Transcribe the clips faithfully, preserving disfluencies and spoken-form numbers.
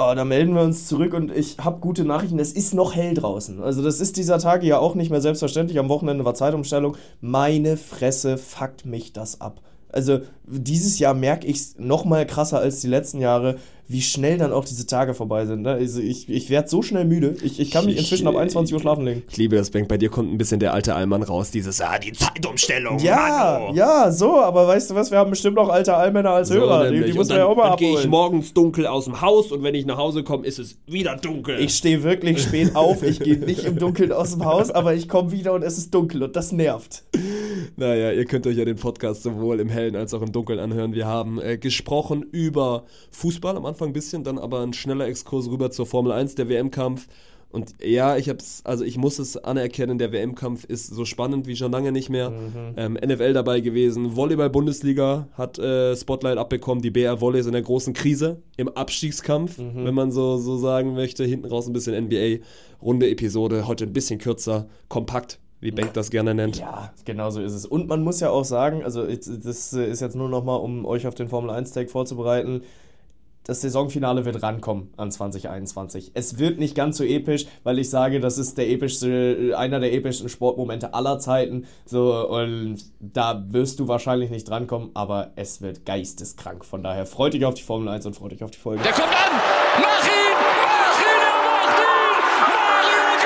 Oh, da melden wir uns zurück und ich habe gute Nachrichten. Es ist noch hell draußen. Also das ist dieser Tage ja auch nicht mehr selbstverständlich. Am Wochenende war Zeitumstellung. Meine Fresse, fuckt mich das ab. Also dieses Jahr merke ich es noch mal krasser als die letzten Jahre, wie schnell dann auch diese Tage vorbei sind. Ne? Also ich, ich werde so schnell müde. Ich, ich kann mich inzwischen ab einundzwanzig Uhr schlafen legen. Ich liebe das, Bank. Bei dir kommt ein bisschen der alte Allmann raus. Dieses, ah, die Zeitumstellung. Ja, Mano. ja, so. Aber weißt du was, wir haben bestimmt noch alte Allmänner als so Hörer. Die, die muss man ja auch mal dann abholen. Dann gehe ich morgens dunkel aus dem Haus und wenn ich nach Hause komme, ist es wieder dunkel. Ich stehe wirklich spät auf. Ich gehe nicht im Dunkeln aus dem Haus, aber ich komme wieder und es ist dunkel und das nervt. Naja, ihr könnt euch ja den Podcast sowohl im Hellen als auch im Dunkeln anhören. Wir haben äh, gesprochen über Fußball am Anfang ein bisschen, dann aber ein schneller Exkurs rüber zur Formel eins, der W M-Kampf. Und ja, ich hab's, also ich muss es anerkennen, der W M-Kampf ist so spannend wie schon lange nicht mehr. Mhm. Ähm, N F L dabei gewesen, Volleyball-Bundesliga hat äh, Spotlight abbekommen, die B R Volley ist in der großen Krise, im Abstiegskampf, mhm. wenn man so, so sagen möchte. Hinten raus ein bisschen N B A, runde Episode, heute ein bisschen kürzer, kompakt, wie Bank das gerne nennt. Ja, genau so ist es. Und man muss ja auch sagen, also das ist jetzt nur nochmal, um euch auf den Formel eins Tag vorzubereiten, das Saisonfinale wird rankommen an zwanzig einundzwanzig. Es wird nicht ganz so episch, weil ich sage, das ist der epischste, einer der epischsten Sportmomente aller Zeiten. So, und da wirst du wahrscheinlich nicht drankommen, aber es wird geisteskrank. Von daher freut dich auf die Formel eins und freut dich auf die Folge. Der kommt an! Mach ihn! Mach ihn! Er macht ihn! Mario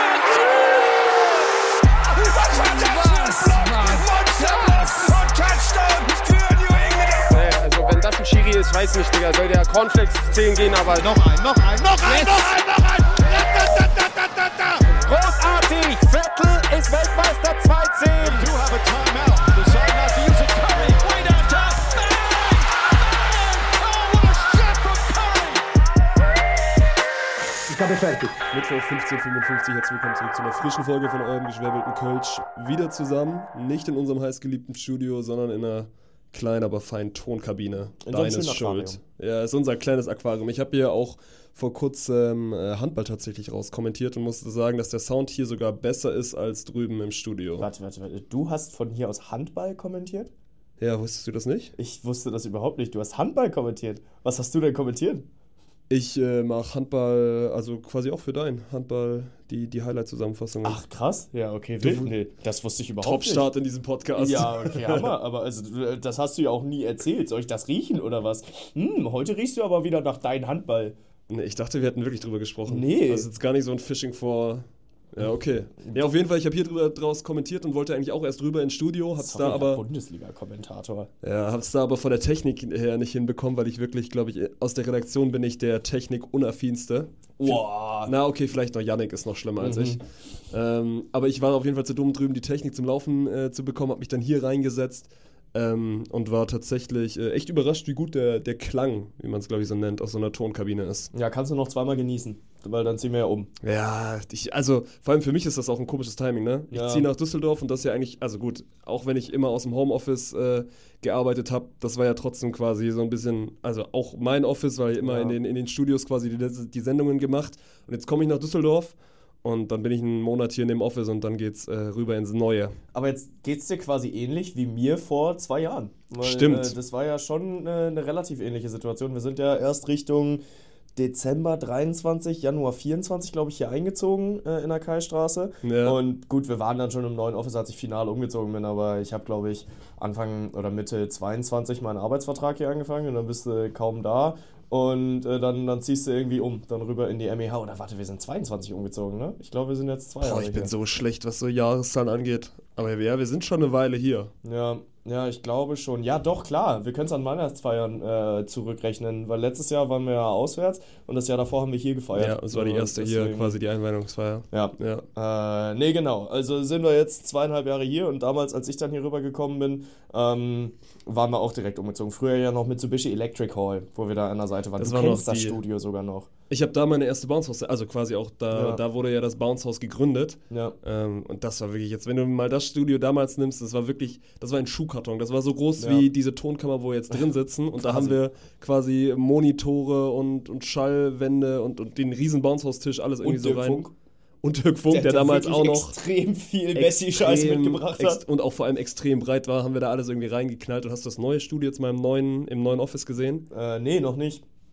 Götze! Was war das für ein Block? Monsterblock und Touchdown für New England! Also wenn das ein Schiri ist, weiß nicht, Digga. Soll der Cornflakes zehn gehen, aber... Noch ein, noch ein, noch ein, Yes. noch ein, noch ein! Da, da, da, da, da, da. Großartig! Vettel ist Weltmeister zweizehn! You have a timeout. Decide not to use it. Curry, way down top. Bang! Bang! Oh, what a shot from Curry! Ich bin fertig. Mittwoch fünfzehn Uhr fünfundfünfzig, herzlich willkommen zurück zu einer frischen Folge von eurem geschwärbelten Kölsch. Wieder zusammen, nicht in unserem heißgeliebten Studio, sondern in einer kleinen, aber feinen Tonkabine. In so einem Deines schönen Schuld. Ja, ist unser kleines Aquarium. Ich habe hier auch vor kurzem äh, Handball tatsächlich rauskommentiert und musste sagen, dass der Sound hier sogar besser ist als drüben im Studio. Warte, warte, warte. Du hast von hier aus Handball kommentiert? Ja, wusstest du das nicht? Ich wusste das überhaupt nicht. Du hast Handball kommentiert. Was hast du denn kommentiert? Ich äh, mache Handball, also quasi auch für dein Handball, die, die Highlight-Zusammenfassung. Ach, krass. Ja, okay, wild. Nee, das wusste ich überhaupt nicht. Top-Start in diesem Podcast. Ja, okay, Hammer. Aber also, das hast du ja auch nie erzählt. Soll ich das riechen oder was? Hm, heute riechst du aber wieder nach deinem Handball. Nee, ich dachte, wir hätten wirklich drüber gesprochen. Nee. Das ist jetzt gar nicht so ein Fishing for... Ja, okay. Ja, auf jeden Fall, ich habe hier drüber draus kommentiert und wollte eigentlich auch erst rüber ins Studio, hab's Sorry, da aber... Bundesliga-Kommentator. Ja, hab's da aber von der Technik her nicht hinbekommen, weil ich wirklich, glaube ich, aus der Redaktion bin ich der Technik-unaffinste. Wow. Na, okay, vielleicht noch Yannick ist noch schlimmer als Mhm. ich. Ähm, aber ich war auf jeden Fall zu dumm, drüben die Technik zum Laufen äh, zu bekommen, hab mich dann hier reingesetzt. Ähm, und war tatsächlich äh, echt überrascht, wie gut der, der Klang, wie man es glaube ich so nennt, aus so einer Tonkabine ist. Ja, kannst du noch zweimal genießen, weil dann ziehen wir ja um. Ja, ich, also vor allem für mich ist das auch ein komisches Timing, ne? Ich Ja. ziehe nach Düsseldorf und das ist ja eigentlich, also gut, auch wenn ich immer aus dem Homeoffice äh, gearbeitet habe, das war ja trotzdem quasi so ein bisschen, also auch mein Office, weil ich immer Ja. in, den, in den Studios quasi die, die Sendungen gemacht und jetzt komme ich nach Düsseldorf. Und dann bin ich einen Monat hier in dem Office und dann geht's äh, rüber ins Neue. Aber jetzt geht's dir quasi ähnlich wie mir vor zwei Jahren. Weil, Stimmt. Äh, das war ja schon äh, eine relativ ähnliche Situation. Wir sind ja erst Richtung Dezember dreiundzwanzig, Januar vierundzwanzig, glaube ich, hier eingezogen äh, in der Kaistraße. Ja. Und gut, wir waren dann schon im neuen Office, als ich final umgezogen bin, aber ich habe, glaube ich, Anfang oder Mitte zweiundzwanzig meinen Arbeitsvertrag hier angefangen und dann bist du kaum da. Und äh, dann, dann ziehst du irgendwie um, dann rüber in die M E H. Oder warte, wir sind zweiundzwanzig umgezogen, ne? Ich glaube, wir sind jetzt zwei Boah, Jahre ich bin hier. so schlecht, was so Jahreszahlen angeht. Aber ja, wir sind schon eine Weile hier. Ja, ja, ich glaube schon. Ja, doch, klar. Wir können es an Weihnachtsfeiern äh, zurückrechnen, weil letztes Jahr waren wir ja auswärts und das Jahr davor haben wir hier gefeiert. Ja, das war die Und erste hier, deswegen- quasi die Einweihungsfeier. Ja. Ja. Äh, nee, genau. Also sind wir jetzt zweieinhalb Jahre hier und damals, als ich dann hier rübergekommen bin, ähm, waren wir auch direkt umgezogen. Früher ja noch Mitsubishi Electric Hall, wo wir da an der Seite waren. Das du war kennst noch das die- Studio sogar noch. Ich habe da meine erste Bounce House, also quasi auch da, Ja. da wurde ja das Bounce House gegründet. Ja. Ähm, und das war wirklich, jetzt wenn du mal das Studio damals nimmst, das war wirklich, das war ein Schuhkarton. Das war so groß Ja. wie diese Tonkammer, wo wir jetzt drin sitzen. Und da haben wir quasi Monitore und, und Schallwände und, und den riesen Bounce House Tisch, alles irgendwie Und so Dirk rein. Funk. Und Dirk Funk, der, damals wirklich auch noch extrem viel Bessie-Scheiß extrem mitgebracht ex- hat. und auch vor allem extrem breit war, haben wir da alles irgendwie reingeknallt. Und hast du das neue Studio jetzt mal im neuen, im neuen Office gesehen? Äh, nee, noch nicht.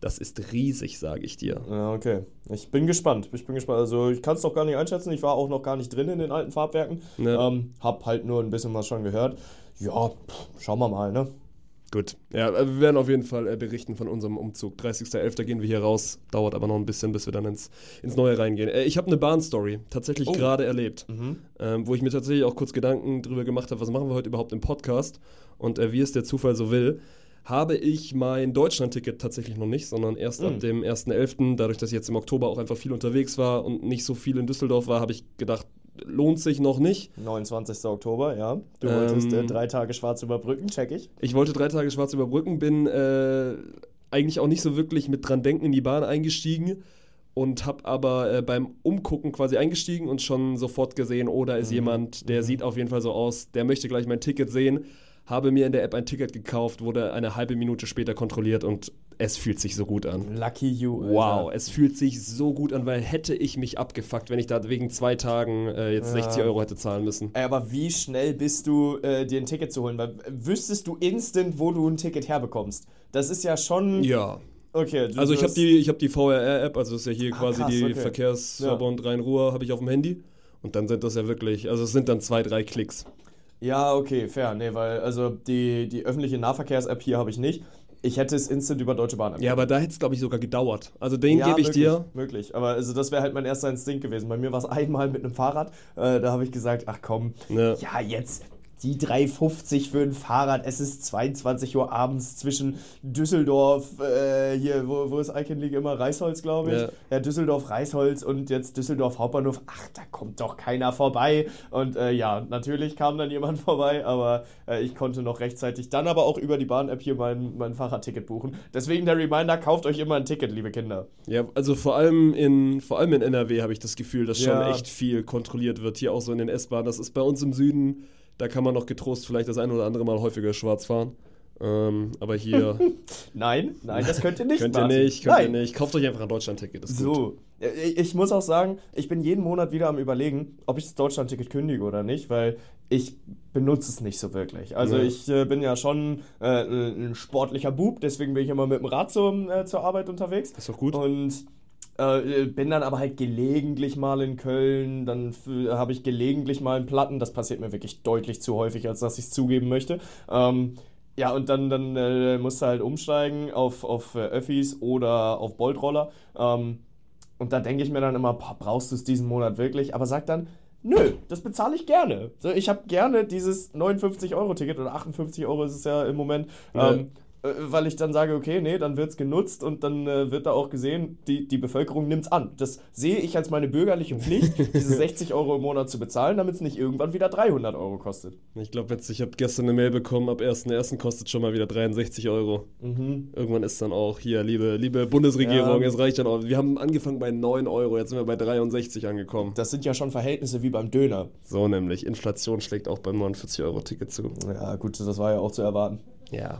Das ist riesig, sage ich dir. Ja, okay. Ich bin gespannt. Ich bin gespannt. Also ich kann es doch gar nicht einschätzen. Ich war auch noch gar nicht drin in den alten Farbwerken. Ja. Ähm, hab halt nur ein bisschen was schon gehört. Ja, pff, schauen wir mal, ne? Gut. Ja, wir werden auf jeden Fall äh, berichten von unserem Umzug. dreißigster elfter gehen wir hier raus. Dauert aber noch ein bisschen, bis wir dann ins, ins Neue reingehen. Äh, ich habe eine Bahnstory tatsächlich Oh. gerade erlebt, Mhm. ähm, wo ich mir tatsächlich auch kurz Gedanken drüber gemacht habe, was machen wir heute überhaupt im Podcast? Und äh, wie es der Zufall so will, habe ich mein Deutschland-Ticket tatsächlich noch nicht, sondern erst Mhm. ab dem ersten elften Dadurch, dass ich jetzt im Oktober auch einfach viel unterwegs war und nicht so viel in Düsseldorf war, habe ich gedacht, lohnt sich noch nicht. neunundzwanzigster Oktober, ja. Du Ähm, wolltest äh, drei Tage schwarz überbrücken, check ich. Ich wollte drei Tage schwarz überbrücken, bin äh, eigentlich auch nicht so wirklich mit dran denken in die Bahn eingestiegen und habe aber äh, beim Umgucken quasi eingestiegen und schon sofort gesehen, oh, da ist Mhm. jemand, der Mhm. sieht auf jeden Fall so aus, der möchte gleich mein Ticket sehen. Habe mir in der App ein Ticket gekauft, wurde eine halbe Minute später kontrolliert und es fühlt sich so gut an. Lucky you, Alter. Wow, es fühlt sich so gut an, weil hätte ich mich abgefuckt, wenn ich da wegen zwei Tagen äh, jetzt Ja. sechzig Euro hätte zahlen müssen. Ey, aber wie schnell bist du, äh, dir ein Ticket zu holen? Weil, äh, wüsstest du instant, wo du ein Ticket herbekommst? Das ist ja schon... Ja. Okay. Du, Also ich du habe hast- die, ich hab die V R R-App, also das ist ja hier Ah, quasi krass, die okay. Verkehrsverbund Rhein-Ruhr, habe ich auf dem Handy. Und dann sind das ja wirklich, also es sind dann zwei, drei Klicks. Ja, okay, fair. Nee, weil, also die, die öffentliche Nahverkehrs-App hier habe ich nicht. Ich hätte es instant über Deutsche Bahn. Ja, aber da hätte es, glaube ich, sogar gedauert. Also den Ja, gebe ich möglich, dir. Möglich, aber also das wäre halt mein erster Instinkt gewesen. Bei mir war es einmal mit einem Fahrrad. Äh, da habe ich gesagt, ach komm, Ja. ja jetzt die drei fünfzig für ein Fahrrad. Es ist zweiundzwanzig Uhr abends zwischen Düsseldorf, äh, hier, wo, wo ist Icon League immer? Reisholz, glaube ich. Ja. Ja, Düsseldorf, Reisholz und jetzt Düsseldorf Hauptbahnhof. Ach, da kommt doch keiner vorbei. Und äh, ja, natürlich kam dann jemand vorbei, aber äh, ich konnte noch rechtzeitig dann aber auch über die Bahn-App hier mein, mein Fahrradticket buchen. Deswegen der Reminder, kauft euch immer ein Ticket, liebe Kinder. Ja, also vor allem in, vor allem in N R W habe ich das Gefühl, dass schon Ja. echt viel kontrolliert wird. Hier auch so in den S-Bahnen. Das ist bei uns im Süden, da kann man noch getrost vielleicht das ein oder andere Mal häufiger schwarz fahren. Ähm, aber hier Nein, nein, das könnt ihr nicht könnt ihr machen. nicht, könnt nein. ihr nicht. Kauft euch einfach ein Deutschland-Ticket, das ist gut. So, ich ich muss auch sagen, ich bin jeden Monat wieder am Überlegen, ob ich das Deutschland-Ticket kündige oder nicht, weil ich benutze es nicht so wirklich. Also Ja. ich äh, bin ja schon äh, ein sportlicher Bub, deswegen bin ich immer mit dem Rad zum, äh, zur Arbeit unterwegs. Ist doch gut. Und äh, bin dann aber halt gelegentlich mal in Köln, dann f- habe ich gelegentlich mal einen Platten, das passiert mir wirklich deutlich zu häufig, als dass ich es zugeben möchte. Ähm, ja, und dann, dann äh, musst du halt umsteigen auf, auf äh, Öffis oder auf Boltroller. Ähm, und da denke ich mir dann immer, boah, brauchst du es diesen Monat wirklich? Aber sag dann, nö, das bezahle ich gerne. So, ich habe gerne dieses neunundfünfzig Euro Ticket oder achtundfünfzig Euro ist es ja im Moment. Ja. Ähm, äh, weil ich dann sage, okay, nee, dann wird es genutzt und dann äh, wird da auch gesehen, die, die Bevölkerung nimmt es an. Das sehe ich als meine bürgerliche Pflicht, diese sechzig Euro im Monat zu bezahlen, damit es nicht irgendwann wieder dreihundert Euro kostet. Ich glaube jetzt, ich habe gestern eine Mail bekommen, ab ersten ersten kostet schon mal wieder dreiundsechzig Euro. Mhm. Irgendwann ist dann auch hier, liebe, liebe Bundesregierung, Ja. es reicht dann auch. Wir haben angefangen bei neun Euro, jetzt sind wir bei dreiundsechzig angekommen. Das sind ja schon Verhältnisse wie beim Döner. So nämlich, Inflation schlägt auch beim neunundvierzig Euro Ticket zu. Ja, gut, das war ja auch zu erwarten. Ja.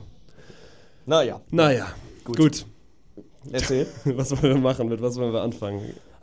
Naja, Naja, Gut. gut. erzähl. Was wollen wir machen? Mit was wollen wir anfangen?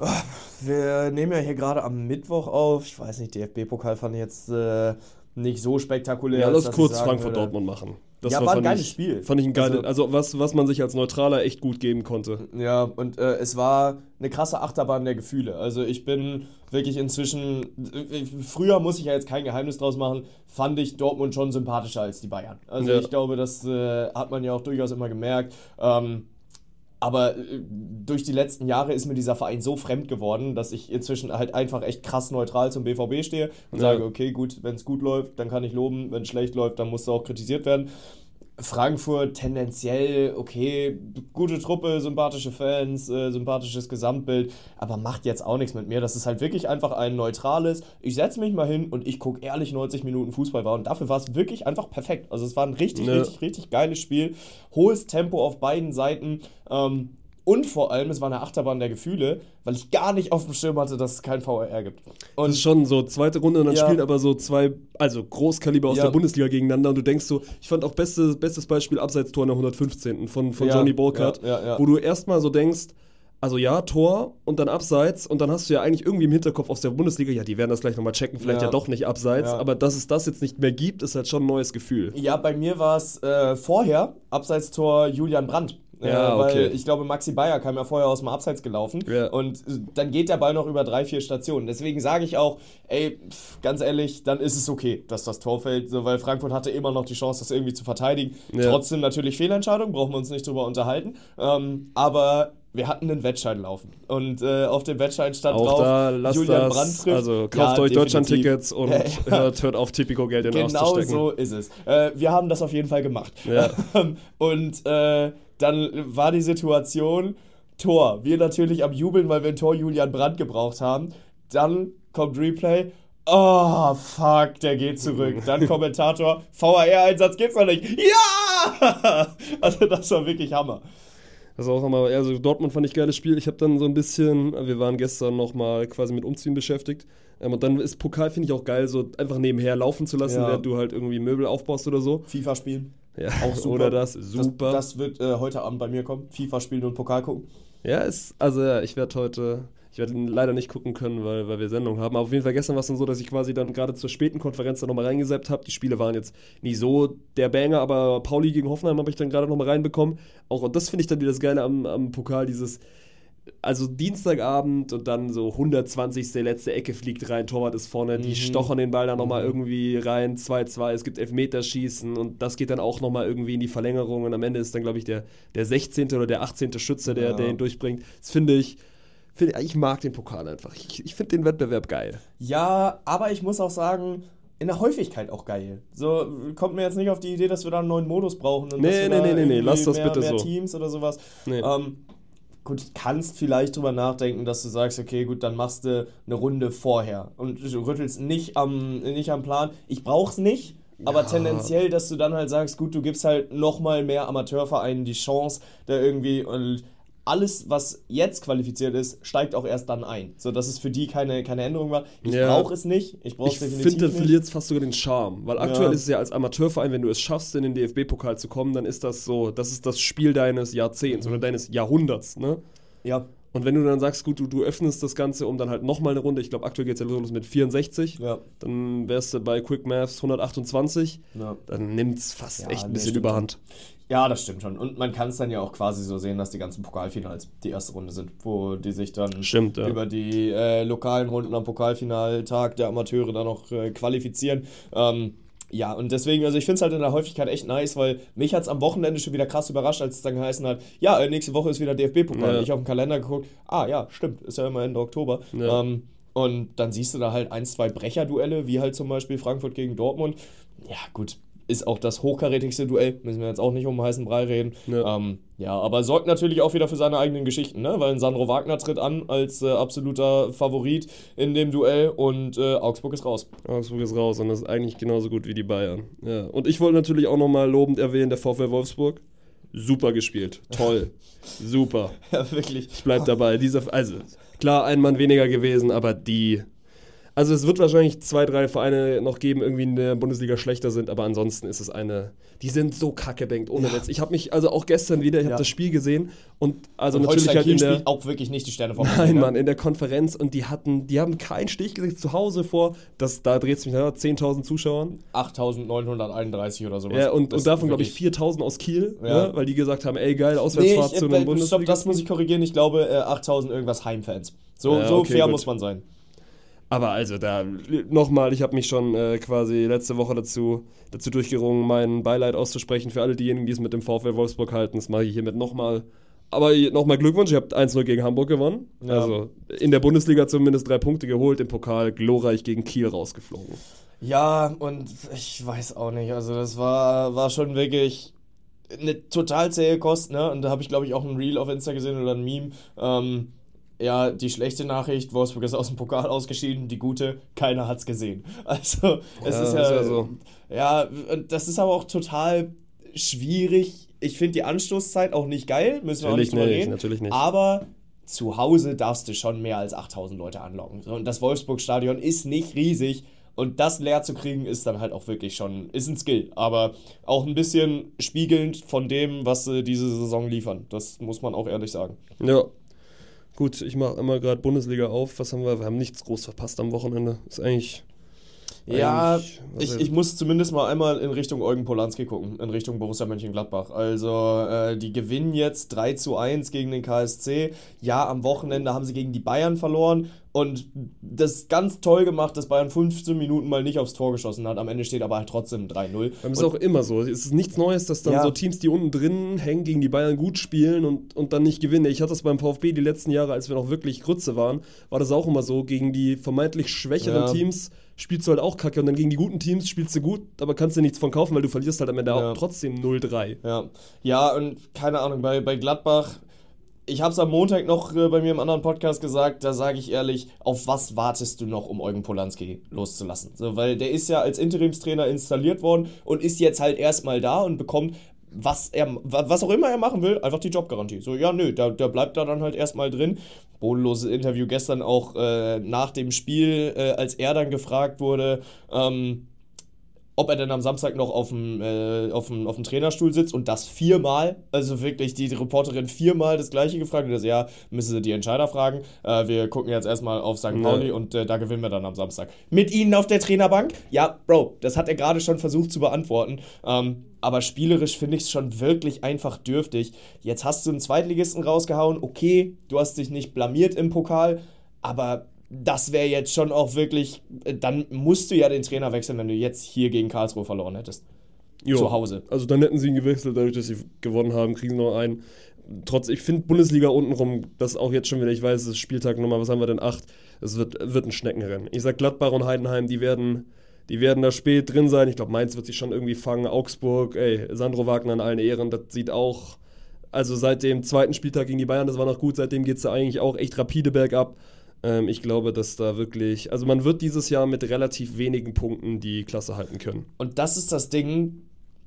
Wir nehmen ja hier gerade am Mittwoch auf. Ich weiß nicht, D F B-Pokal fand ich jetzt äh, nicht so spektakulär. Ja, als lass dass ich kurz sagen Frankfurt-Dortmund würde. machen. Ja, war ein fand geiles ich, Spiel. Fand ich ein geiles, Also- also, was, was man sich als Neutraler echt gut geben konnte. Ja, und äh, es war eine krasse Achterbahn der Gefühle. Also ich bin wirklich inzwischen, äh, früher muss ich ja jetzt kein Geheimnis draus machen, fand ich Dortmund schon sympathischer als die Bayern. Also Ja. ich glaube, das äh, hat man ja auch durchaus immer gemerkt. Ähm, aber äh, durch die letzten Jahre ist mir dieser Verein so fremd geworden, dass ich inzwischen halt einfach echt krass neutral zum B V B stehe und Ja. sage, okay, gut, wenn es gut läuft, dann kann ich loben, wenn es schlecht läuft, dann muss es auch kritisiert werden. Frankfurt tendenziell, okay, gute Truppe, sympathische Fans, äh, sympathisches Gesamtbild, aber macht jetzt auch nichts mit mir. Das ist halt wirklich einfach ein neutrales, ich setze mich mal hin und ich gucke ehrlich neunzig Minuten Fußball war und dafür war es wirklich einfach perfekt. Also es war ein richtig, Ja. richtig, richtig geiles Spiel. Hohes Tempo auf beiden Seiten ähm, und vor allem, es war eine Achterbahn der Gefühle, weil ich gar nicht auf dem Schirm hatte, dass es kein V R R gibt. Das Und ist schon so zweite Runde und dann Ja. spielen aber so zwei, also Großkaliber aus Ja. der Bundesliga gegeneinander und du denkst so, ich fand auch beste, bestes Beispiel Abseitstor in der hundertfünfzehnten von, von Ja, Johnny Burkhardt, ja, ja, ja. wo du erstmal so denkst, also ja, Tor und dann Abseits und dann hast du ja eigentlich irgendwie im Hinterkopf aus der Bundesliga, ja, die werden das gleich nochmal checken, vielleicht ja, Ja. doch nicht Abseits, Ja. aber dass es das jetzt nicht mehr gibt, ist halt schon ein neues Gefühl. ja, bei mir war es äh, vorher Abseitstor Julian Brandt. Ja, äh, weil okay. ich glaube, Maxi Bayer kam ja vorher aus dem Abseits gelaufen Ja. und dann geht der Ball noch über drei, vier Stationen. Deswegen sage ich auch, ey, pff, ganz ehrlich, dann ist es okay, dass das Tor fällt, so, weil Frankfurt hatte immer noch die Chance, das irgendwie zu verteidigen. Ja. Trotzdem natürlich Fehlentscheidung, brauchen wir uns nicht drüber unterhalten, ähm, aber wir hatten einen Wettschein laufen und äh, auf dem Wettschein stand Auch drauf, da, lasst Julian das, Brandt trifft. also kauft Ja, euch definitiv. Deutschland-Tickets und Ja, ja. hört, hört auf, Tipico-Geld in den Arsch zu Genau stecken. so ist es. Äh, wir haben das auf jeden Fall gemacht. Ja. Und äh, dann war die Situation, Tor. Wir natürlich am Jubeln, weil wir ein Tor Julian Brandt gebraucht haben. Dann kommt Replay. Oh, fuck, der geht zurück. Dann Kommentator, V A R-Einsatz geht's noch nicht. Ja! Also das war wirklich Hammer. Das ist auch nochmal, also Dortmund fand ich geiles Spiel. Ich habe dann so ein bisschen, wir waren gestern nochmal quasi mit Umziehen beschäftigt. Ähm, und dann ist Pokal, finde ich auch geil, so einfach nebenher laufen zu lassen, Ja. während du halt irgendwie Möbel aufbaust oder so. FIFA spielen. Ja, Auch super. Oder das, super. Das, das wird äh, heute Abend bei mir kommen. FIFA spielen und Pokal gucken. Ja, ist, also ja, ich werde heute, ich werde leider nicht gucken können, weil, weil wir Sendung haben. Aber auf jeden Fall gestern war es dann so, dass ich quasi dann gerade zur späten Konferenz dann nochmal reingesappt habe. Die Spiele waren jetzt nicht so der Banger, aber Pauli gegen Hoffenheim habe ich dann gerade nochmal reinbekommen. Auch, und das finde ich dann wieder das Geile am, am Pokal, dieses, also Dienstagabend und dann so hundertzwanzigste letzte Ecke fliegt rein, Torwart ist vorne, die Mhm. stochern den Ball dann nochmal Mhm. irgendwie rein, zwei zwei, es gibt Elfmeterschießen und das geht dann auch nochmal irgendwie in die Verlängerung und am Ende ist dann, glaube ich, der, der sechzehnte oder der achtzehnte Schütze, der, Ja. der ihn durchbringt. Das finde ich, find, ich mag den Pokal einfach. Ich, ich finde den Wettbewerb geil. Ja, aber ich muss auch sagen, in der Häufigkeit auch geil. So, kommt mir jetzt nicht auf die Idee, dass wir da einen neuen Modus brauchen. Und Nee, dass wir nee, da nee, nee, nee, irgendwie lass das mehr, bitte mehr so. Teams oder sowas. Nee. Ähm, gut, kannst vielleicht drüber nachdenken, dass du sagst, okay, gut, dann machst du eine Runde vorher und du rüttelst nicht am, nicht am Plan. Ich brauch's nicht, aber Ja. tendenziell, dass du dann halt sagst, gut, du gibst halt nochmal mehr Amateurvereinen die Chance, da irgendwie und alles, was jetzt qualifiziert ist, steigt auch erst dann ein. So, dass es für die keine, keine Änderung war. Ich Ja. brauche es nicht. Ich brauche es Ich definitiv finde, dann nicht. verliert es fast sogar den Charme. Weil aktuell Ja. ist es ja als Amateurverein, wenn du es schaffst, in den D F B-Pokal zu kommen, dann ist das so, das ist das Spiel deines Jahrzehnts oder deines Jahrhunderts, ne? Ja, Und wenn du dann sagst, gut, du, du öffnest das Ganze um dann halt nochmal eine Runde, ich glaube, aktuell geht es ja los mit vierundsechzig, ja, dann wärst du bei Quick Maths hundertachtundzwanzig, ja. dann nimmt es fast Ja, echt ein nee, bisschen stimmt überhand. Ja, das stimmt schon. Und man kann es dann ja auch quasi so sehen, dass die ganzen Pokalfinals die erste Runde sind, wo die sich dann Stimmt, ja. über die äh, lokalen Runden am Pokalfinaltag der Amateure dann noch äh, qualifizieren. Ähm, ja, und deswegen, also ich finde es halt in der Häufigkeit echt nice, weil mich hat es am Wochenende schon wieder krass überrascht, als es dann geheißen hat, ja, äh, nächste Woche ist wieder D F B-Pokal. Ja. Ich auf den Kalender geguckt, ah ja, stimmt, ist ja immer Ende Oktober. Ja. Ähm, und dann siehst du da halt ein, zwei Brecherduelle, wie halt zum Beispiel Frankfurt gegen Dortmund. Ja, gut, ist auch das hochkarätigste Duell, müssen wir jetzt auch nicht um heißen Brei reden. Ja. Ähm, ja, aber sorgt natürlich auch wieder für seine eigenen Geschichten, ne? Weil ein Sandro Wagner tritt an als äh, absoluter Favorit in dem Duell und äh, Augsburg ist raus. Augsburg ist raus und das ist eigentlich genauso gut wie die Bayern. Ja. Und ich wollte natürlich auch nochmal lobend erwähnen, der VfL Wolfsburg. Super gespielt. Toll. Super. Ja, wirklich. Ich bleib dabei. Dieser, also, klar, ein Mann weniger gewesen, aber die. Also, es wird wahrscheinlich zwei, drei Vereine noch geben, irgendwie in der Bundesliga schlechter sind, aber ansonsten ist es eine. Die sind so kacke bangt, ohne Witz. Ich habe mich, also auch gestern wieder, ich habe Ja. das Spiel gesehen und also Und natürlich Holstein halt in Kiel der. spielt auch wirklich nicht die Sterne vom Nein, Mann, in der Konferenz und die hatten, die haben keinen Stich gesetzt zu Hause vor, das, da dreht es mich nach zehntausend Zuschauern. achttausendneunhunderteinunddreißig oder sowas. Ja, und, Das und davon, ist glaube ich, wirklich- viertausend aus Kiel, Ja. ne, weil die gesagt haben, ey, geil, Nee, Auswärtsfahrt ich, zu äh, einem stopp, Bundesliga. das muss ich korrigieren. Ich glaube, äh, achttausend irgendwas Heimfans. So, Ja, so okay, fair gut. muss man sein. Aber also da, nochmal, ich habe mich schon äh, quasi letzte Woche dazu, dazu durchgerungen, mein Beileid auszusprechen für alle diejenigen, die es mit dem VfL Wolfsburg halten. Das mache ich hiermit nochmal. Aber nochmal Glückwunsch, ihr habt eins null gegen Hamburg gewonnen. Ja. Also in der Bundesliga zumindest drei Punkte geholt, im Pokal glorreich gegen Kiel rausgeflogen. Ja, und ich weiß auch nicht. Also das war, war schon wirklich eine total zähe Kost, ne? Und da habe ich, glaube ich, auch ein Reel auf Insta gesehen oder ein Meme. Ähm, ja, die schlechte Nachricht, Wolfsburg ist aus dem Pokal ausgeschieden, die gute, keiner hat's gesehen. Also, es Ja, ist ist ja, ja so. ja, und das ist aber auch total schwierig. Ich finde die Anstoßzeit auch nicht geil, müssen wir auch Natürlich nicht drüber nicht, reden. natürlich nicht. Aber zu Hause darfst du schon mehr als achttausend Leute anlocken. So, und das Wolfsburg-Stadion ist nicht riesig. Und das leer zu kriegen, ist dann halt auch wirklich schon, ist ein Skill. Aber auch ein bisschen spiegelnd von dem, was sie diese Saison liefern. Das muss man auch ehrlich sagen. Ja. Gut, ich mache immer gerade Bundesliga auf. Was haben wir? Wir haben nichts groß verpasst am Wochenende. Ist eigentlich. Ja, Eigentlich, was ich, er- ich muss zumindest mal einmal in Richtung Eugen Polanski gucken, in Richtung Borussia Mönchengladbach. Also, äh, die gewinnen jetzt drei zu eins gegen den K S C. Ja, am Wochenende haben sie gegen die Bayern verloren und das ist ganz toll gemacht, dass Bayern fünfzehn Minuten mal nicht aufs Tor geschossen hat. Am Ende steht aber halt trotzdem drei null. Das ist auch immer so. Es ist nichts Neues, dass dann Ja. so Teams, die unten drin hängen, gegen die Bayern gut spielen und, und dann nicht gewinnen. Ich hatte das beim VfB die letzten Jahre, als wir noch wirklich Grütze waren, war das auch immer so. Gegen die vermeintlich schwächeren Ja. Teams spielst du halt auch kacke und dann gegen die guten Teams spielst du gut, aber kannst dir nichts von kaufen, weil du verlierst halt am Ende Ja. auch trotzdem null drei. Ja, ja und keine Ahnung, bei, bei Gladbach, ich habe es am Montag noch äh, bei mir im anderen Podcast gesagt, da sage ich ehrlich, auf was wartest du noch, um Eugen Polanski loszulassen? So, weil der ist ja als Interimstrainer installiert worden und ist jetzt halt erstmal da und bekommt, was er, was auch immer er machen will, einfach die Jobgarantie. So, ja, nö, da, da bleibt er dann halt erstmal drin. Bodenloses Interview gestern auch äh, nach dem Spiel, äh, als er dann gefragt wurde, ähm, ob er denn am Samstag noch auf dem, äh, auf dem, auf dem Trainerstuhl sitzt und das viermal, also wirklich die Reporterin viermal das Gleiche gefragt und das, ja, müssen sie die Entscheider fragen. Äh, wir gucken jetzt erstmal auf Sankt Pauli Ja. und äh, da gewinnen wir dann am Samstag. Mit ihnen auf der Trainerbank? Ja, Bro, das hat er gerade schon versucht zu beantworten. Ähm, aber spielerisch finde ich es schon wirklich einfach dürftig. Jetzt hast du einen Zweitligisten rausgehauen, okay, du hast dich nicht blamiert im Pokal, aber das wäre jetzt schon auch wirklich, dann musst du ja den Trainer wechseln, wenn du jetzt hier gegen Karlsruhe verloren hättest. Jo. Zu Hause. Also dann hätten sie ihn gewechselt, dadurch, dass sie gewonnen haben, kriegen sie noch einen. Trotz, ich finde Bundesliga untenrum, das auch jetzt schon wieder, ich weiß, es ist Spieltag Nummer, was haben wir denn, acht, es wird, wird ein Schneckenrennen. Ich sag Gladbach und Heidenheim, die werden, die werden da spät drin sein. Ich glaube, Mainz wird sich schon irgendwie fangen. Augsburg, ey, Sandro Wagner in allen Ehren, das sieht auch, also seit dem zweiten Spieltag gegen die Bayern, das war noch gut, seitdem geht es da eigentlich auch echt rapide bergab. Ähm, ich glaube, dass da wirklich, also man wird dieses Jahr mit relativ wenigen Punkten die Klasse halten können. Und das ist das Ding,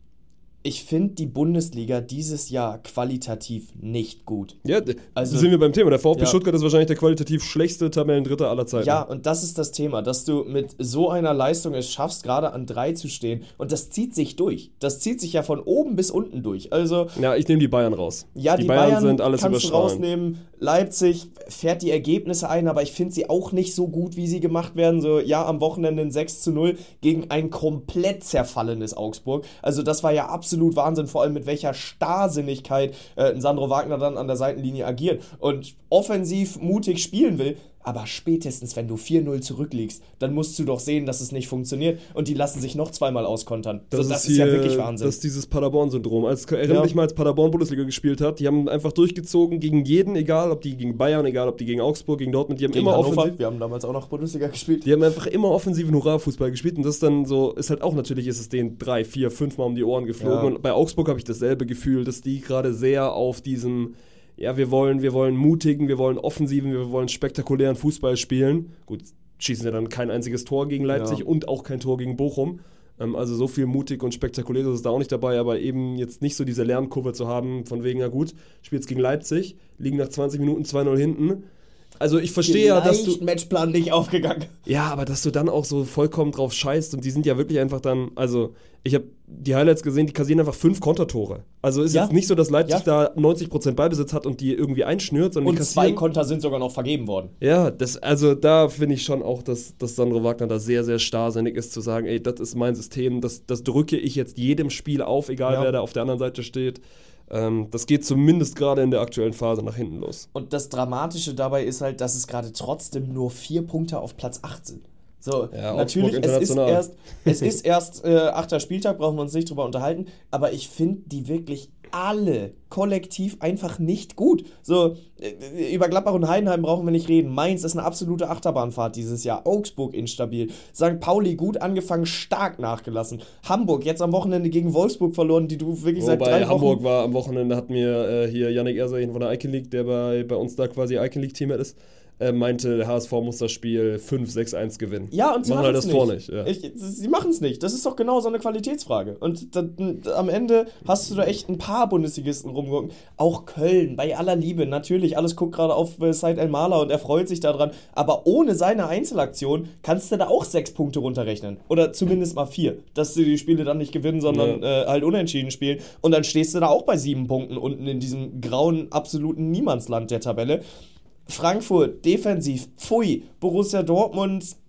ich finde die Bundesliga dieses Jahr qualitativ nicht gut. Ja, d- Also- sind wir beim Thema. Der VfB Ja. Stuttgart ist wahrscheinlich der qualitativ schlechteste Tabellendritter aller Zeiten. Ja, und das ist das Thema, dass du mit so einer Leistung es schaffst, gerade an drei zu stehen. Und das zieht sich durch. Das zieht sich ja von oben bis unten durch. Also, Ja, ich nehme die Bayern raus. ja, die, Bayern, sind alles kannst du überstrahlend. rausnehmen. Leipzig fährt die Ergebnisse ein, aber ich finde sie auch nicht so gut, wie sie gemacht werden. So, ja, am Wochenende ein sechs zu null gegen ein komplett zerfallenes Augsburg. Also das war ja absolut Wahnsinn, vor allem mit welcher Starrsinnigkeit äh, ein Sandro Wagner dann an der Seitenlinie agiert und offensiv mutig spielen will. Aber spätestens, wenn du vier null zurückliegst, dann musst du doch sehen, dass es nicht funktioniert. Und die lassen sich noch zweimal auskontern. Das, so, das ist, ist ja hier- wirklich Wahnsinn. Das ist dieses Paderborn-Syndrom. Als, erinnere Ja. dich mal, als Paderborn Bundesliga gespielt hat. Die haben einfach durchgezogen gegen jeden, egal ob die gegen Bayern, egal ob die gegen Augsburg, gegen Dortmund. Die haben Gegen immer Hannover, offensiv. wir haben damals auch noch Bundesliga gespielt. Die haben einfach immer offensiven Hurra-Fußball gespielt und das ist dann so, ist halt auch natürlich, ist es denen drei, vier, fünf Mal um die Ohren geflogen. Ja. Und bei Augsburg habe ich dasselbe Gefühl, dass die gerade sehr auf diesem, ja, wir wollen, wir wollen mutigen, wir wollen offensiven, wir wollen spektakulären Fußball spielen. Gut, schießen ja dann kein einziges Tor gegen Leipzig Ja. und auch kein Tor gegen Bochum. Ähm, also so viel mutig und spektakuläres ist da auch nicht dabei, aber eben jetzt nicht so diese Lernkurve zu haben, von wegen, na gut, spielst gegen Leipzig, liegen nach zwanzig Minuten zwei null hinten. Also ich verstehe ja, dass du... Vielleicht Matchplan nicht aufgegangen. Ja, aber dass du dann auch so vollkommen drauf scheißt und die sind ja wirklich einfach dann, also ich habe die Highlights gesehen, die kassieren einfach fünf Kontertore. Also ist Ja. jetzt nicht so, dass Leipzig Ja. da neunzig Prozent Ballbesitz hat und die irgendwie einschnürt, sondern Und die zwei kassieren... Konter sind sogar noch vergeben worden. Ja, das, also da finde ich schon auch, dass, dass Sandro Wagner da sehr, sehr starrsinnig ist, zu sagen, ey, das ist mein System, das, das drücke ich jetzt jedem Spiel auf, egal Ja. wer da auf der anderen Seite steht. Ähm, das geht zumindest gerade in der aktuellen Phase nach hinten los. Und das Dramatische dabei ist halt, dass es gerade trotzdem nur vier Punkte auf Platz acht sind. So, Ja, natürlich, Augsburg es ist international. erst, es ist erst äh, achter Spieltag, brauchen wir uns nicht drüber unterhalten, aber ich finde die wirklich alle kollektiv einfach nicht gut. So, äh, über Gladbach und Heidenheim brauchen wir nicht reden. Mainz ist eine absolute Achterbahnfahrt dieses Jahr. Augsburg instabil. Sankt Pauli gut angefangen, stark nachgelassen. Hamburg jetzt am Wochenende gegen Wolfsburg verloren, die du wirklich seit Wobei drei Hamburg Wochen... war am Wochenende, hat mir äh, hier Yannick Ersahin von der Icon League, der bei, bei uns da quasi Icon League Teammate ist, äh, meinte, der H S V muss das Spiel fünf sechs eins gewinnen. Ja, und sie machen machen halt es das nicht. Tor nicht. Ja. Ich, sie machen es nicht. Das ist doch genau so eine Qualitätsfrage. Und dann, am Ende hast du da echt ein paar Bundesligisten rumgucken. Auch Köln, bei aller Liebe. Natürlich, alles guckt gerade auf äh, Said El-Mala und er freut sich daran. Aber ohne seine Einzelaktion kannst du da auch sechs Punkte runterrechnen. Oder zumindest mal vier. Dass sie die Spiele dann nicht gewinnen, sondern äh, halt unentschieden spielen. Und dann stehst du da auch bei sieben Punkten unten in diesem grauen, absoluten Niemandsland der Tabelle. Frankfurt, defensiv, pfui. Borussia Dortmund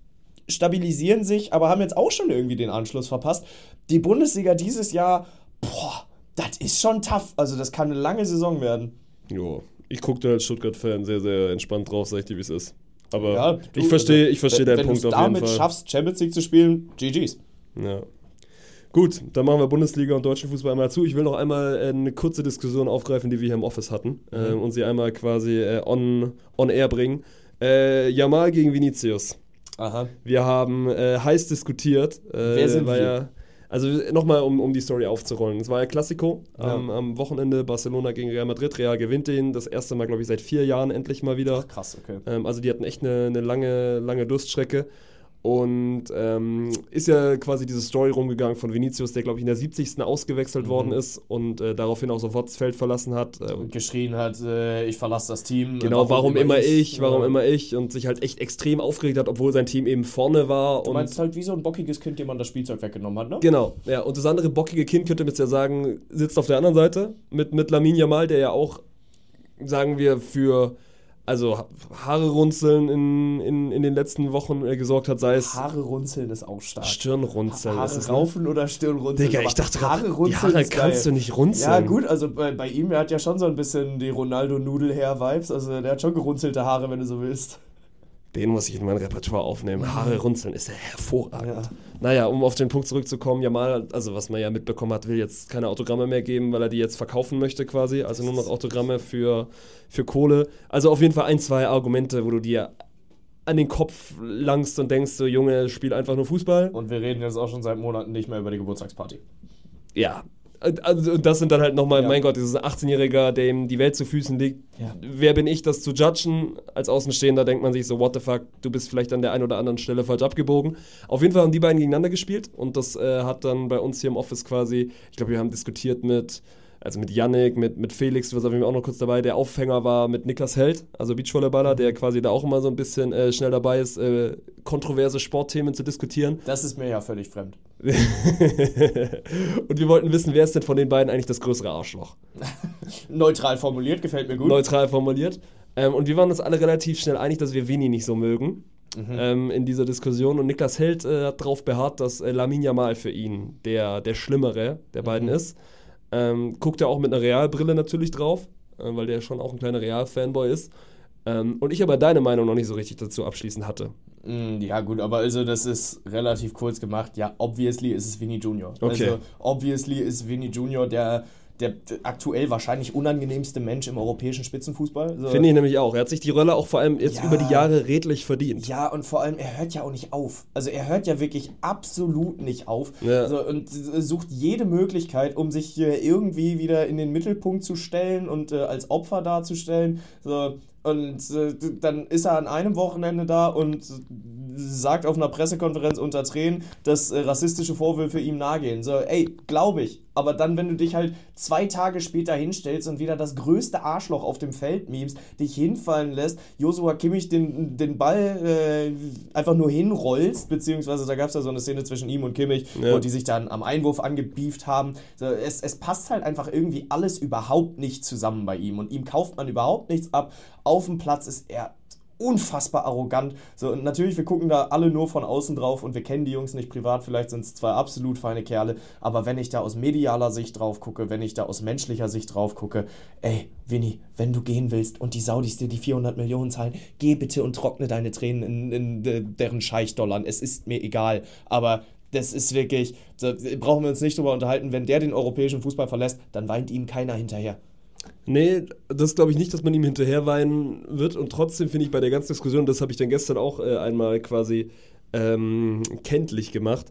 stabilisieren sich, aber haben jetzt auch schon irgendwie den Anschluss verpasst. Die Bundesliga dieses Jahr, boah, das ist schon tough. Also das kann eine lange Saison werden. Jo, ich gucke da als Stuttgart-Fan sehr, sehr entspannt drauf, sag ich dir, wie es ist. Aber Ja, du, ich verstehe ich versteh wenn, deinen Punkt wenn auf jeden du es damit Fall. schaffst, Champions League zu spielen, G Gs. Ja. Gut, dann machen wir Bundesliga und deutschen Fußball einmal zu. Ich will noch einmal äh, eine kurze Diskussion aufgreifen, die wir hier im Office hatten Mhm. äh, und sie einmal quasi äh, on, on air bringen. Äh, Yamal gegen Vinicius. Aha. Wir haben äh, heiß diskutiert. Äh, Wer sind war wir? Ja, also nochmal, um, um die Story aufzurollen. Es war ja Classico Ja. am, am Wochenende, Barcelona gegen Real Madrid. Real gewinnt den, das erste Mal, glaube ich, seit vier Jahren endlich mal wieder. Krass, okay. Ähm, also die hatten echt eine, eine lange, lange Durststrecke. Und ähm, ist ja quasi diese Story rumgegangen von Vinicius, der, glaube ich, in der siebzigsten ausgewechselt Mhm. worden ist und äh, daraufhin auch sofort das Feld verlassen hat. Äh, Und geschrien hat, äh, ich verlasse das Team. genau, warum, immer ich, warum Ja. immer ich und sich halt echt extrem aufgeregt hat, obwohl sein Team eben vorne war. Du und meinst halt wie so ein bockiges Kind, dem man das Spielzeug weggenommen hat, ne? Genau, ja. Und das andere bockige Kind, könnte man jetzt ja sagen, sitzt auf der anderen Seite mit, mit Lamine Yamal, der ja auch, sagen wir, für also Haare runzeln in, in, in den letzten Wochen äh, gesorgt hat, sei es Haare runzeln ist auch stark. Stirnrunzeln. Haare ist es, ne? raufen oder Stirn runzeln. Digga, aber ich dachte Haare gerade, die runzeln Haare ist kannst geil. du nicht runzeln. Ja gut, also bei, bei ihm, er hat ja schon so ein bisschen die Ronaldo-Nudel-Hair-Vibes, also der hat schon gerunzelte Haare, wenn du so willst. Den muss ich in mein Repertoire aufnehmen. Haare runzeln ist ja hervorragend. Ja. Naja, um auf den Punkt zurückzukommen, Yamal, also was man ja mitbekommen hat, will jetzt keine Autogramme mehr geben, weil er die jetzt verkaufen möchte quasi. Also nur noch Autogramme für, für Kohle. Also auf jeden Fall ein, zwei Argumente, wo du dir an den Kopf langst und denkst, so Junge, spiel einfach nur Fußball. Und wir reden jetzt auch schon seit Monaten nicht mehr über die Geburtstagsparty. Ja. Also, und das sind dann halt nochmal, Ja. mein Gott, dieses achtzehnjähriger, dem die Welt zu Füßen liegt. Ja. Wer bin ich, das zu judgen? Als Außenstehender denkt man sich so, what the fuck, du bist vielleicht an der einen oder anderen Stelle falsch abgebogen. Auf jeden Fall haben die beiden gegeneinander gespielt und das äh, hat dann bei uns hier im Office quasi, ich glaube, wir haben diskutiert mit, also mit Yannick, mit, mit Felix, du warst auf jeden Fall auch noch kurz dabei, der Aufhänger war mit Niklas Held, also Beachvolleyballer, der quasi da auch immer so ein bisschen äh, schnell dabei ist, äh, kontroverse Sportthemen zu diskutieren. Das ist mir ja völlig fremd. Und wir wollten wissen, wer ist denn von den beiden eigentlich das größere Arschloch? Neutral formuliert, gefällt mir gut. Neutral formuliert. Ähm, und wir waren uns alle relativ schnell einig, dass wir Vini nicht so mögen Mhm. ähm, in dieser Diskussion. Und Niklas Held äh, hat darauf beharrt, dass äh, Lamine Yamal für ihn der, der Schlimmere der beiden Mhm. ist. Ähm, guckt er auch mit einer Realbrille natürlich drauf, äh, weil der schon auch ein kleiner Real-Fanboy ist. Ähm, und ich aber deine Meinung noch nicht so richtig dazu abschließend hatte. Mm, Ja gut, aber also das ist relativ kurz gemacht. Ja, obviously ist es Vini Junior. Okay. Also obviously ist Vini Junior der, der, der aktuell wahrscheinlich unangenehmste Mensch im europäischen Spitzenfußball. So. Finde ich nämlich auch. Er hat sich die Rolle auch vor allem jetzt Ja. über die Jahre redlich verdient. Ja, und vor allem, er hört ja auch nicht auf. Also er hört ja wirklich absolut nicht auf. Ja. So, und sucht jede Möglichkeit, um sich äh, irgendwie wieder in den Mittelpunkt zu stellen und äh, als Opfer darzustellen. So, und äh, dann ist er an einem Wochenende da und sagt auf einer Pressekonferenz unter Tränen, dass äh, rassistische Vorwürfe ihm nahegehen. So, ey, glaube ich. Aber dann, wenn du dich halt zwei Tage später hinstellst und wieder das größte Arschloch auf dem Feld memst, dich hinfallen lässt, Joshua Kimmich den, den Ball äh, einfach nur hinrollst, beziehungsweise da gab es ja so eine Szene zwischen ihm und Kimmich, Ja. wo die sich dann am Einwurf angebieft haben. So, es, es passt halt einfach irgendwie alles überhaupt nicht zusammen bei ihm und ihm kauft man überhaupt nichts ab. Auf dem Platz ist er unfassbar arrogant. So, und natürlich, wir gucken da alle nur von außen drauf und wir kennen die Jungs nicht privat, vielleicht sind es zwei absolut feine Kerle, aber wenn ich da aus medialer Sicht drauf gucke, wenn ich da aus menschlicher Sicht drauf gucke, ey, Vinny, wenn du gehen willst und die Saudis dir die vierhundert Millionen zahlen, geh bitte und trockne deine Tränen in, in, in deren Scheich-Dollar. Es ist mir egal, aber das ist wirklich, so, brauchen wir uns nicht drüber unterhalten, wenn der den europäischen Fußball verlässt, dann weint ihm keiner hinterher. Nee, das glaube ich nicht, dass man ihm hinterherweinen wird. Und trotzdem finde ich bei der ganzen Diskussion, das habe ich dann gestern auch äh, einmal quasi ähm, kenntlich gemacht,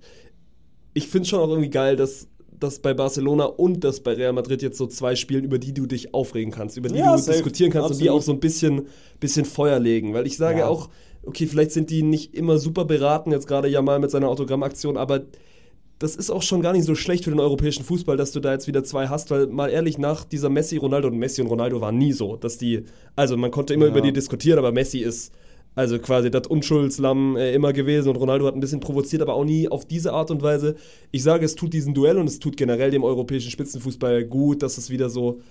ich finde es schon auch irgendwie geil, dass das bei Barcelona und das bei Real Madrid jetzt so zwei Spielen, über die du dich aufregen kannst, über die Ja, du safe. diskutieren kannst und die Absolut. auch so ein bisschen, bisschen Feuer legen. Weil ich sage Ja. auch, okay, vielleicht sind die nicht immer super beraten, jetzt gerade Yamal mit seiner Autogrammaktion, aber das ist auch schon gar nicht so schlecht für den europäischen Fußball, dass du da jetzt wieder zwei hast, weil mal ehrlich, nach dieser Messi-Ronaldo und Messi und Ronaldo waren nie so, dass die, also man konnte immer Ja. über die diskutieren, aber Messi ist also quasi das Unschuldslamm äh, immer gewesen und Ronaldo hat ein bisschen provoziert, aber auch nie auf diese Art und Weise. Ich sage, es tut diesem Duell und es tut generell dem europäischen Spitzenfußball gut, dass es wieder so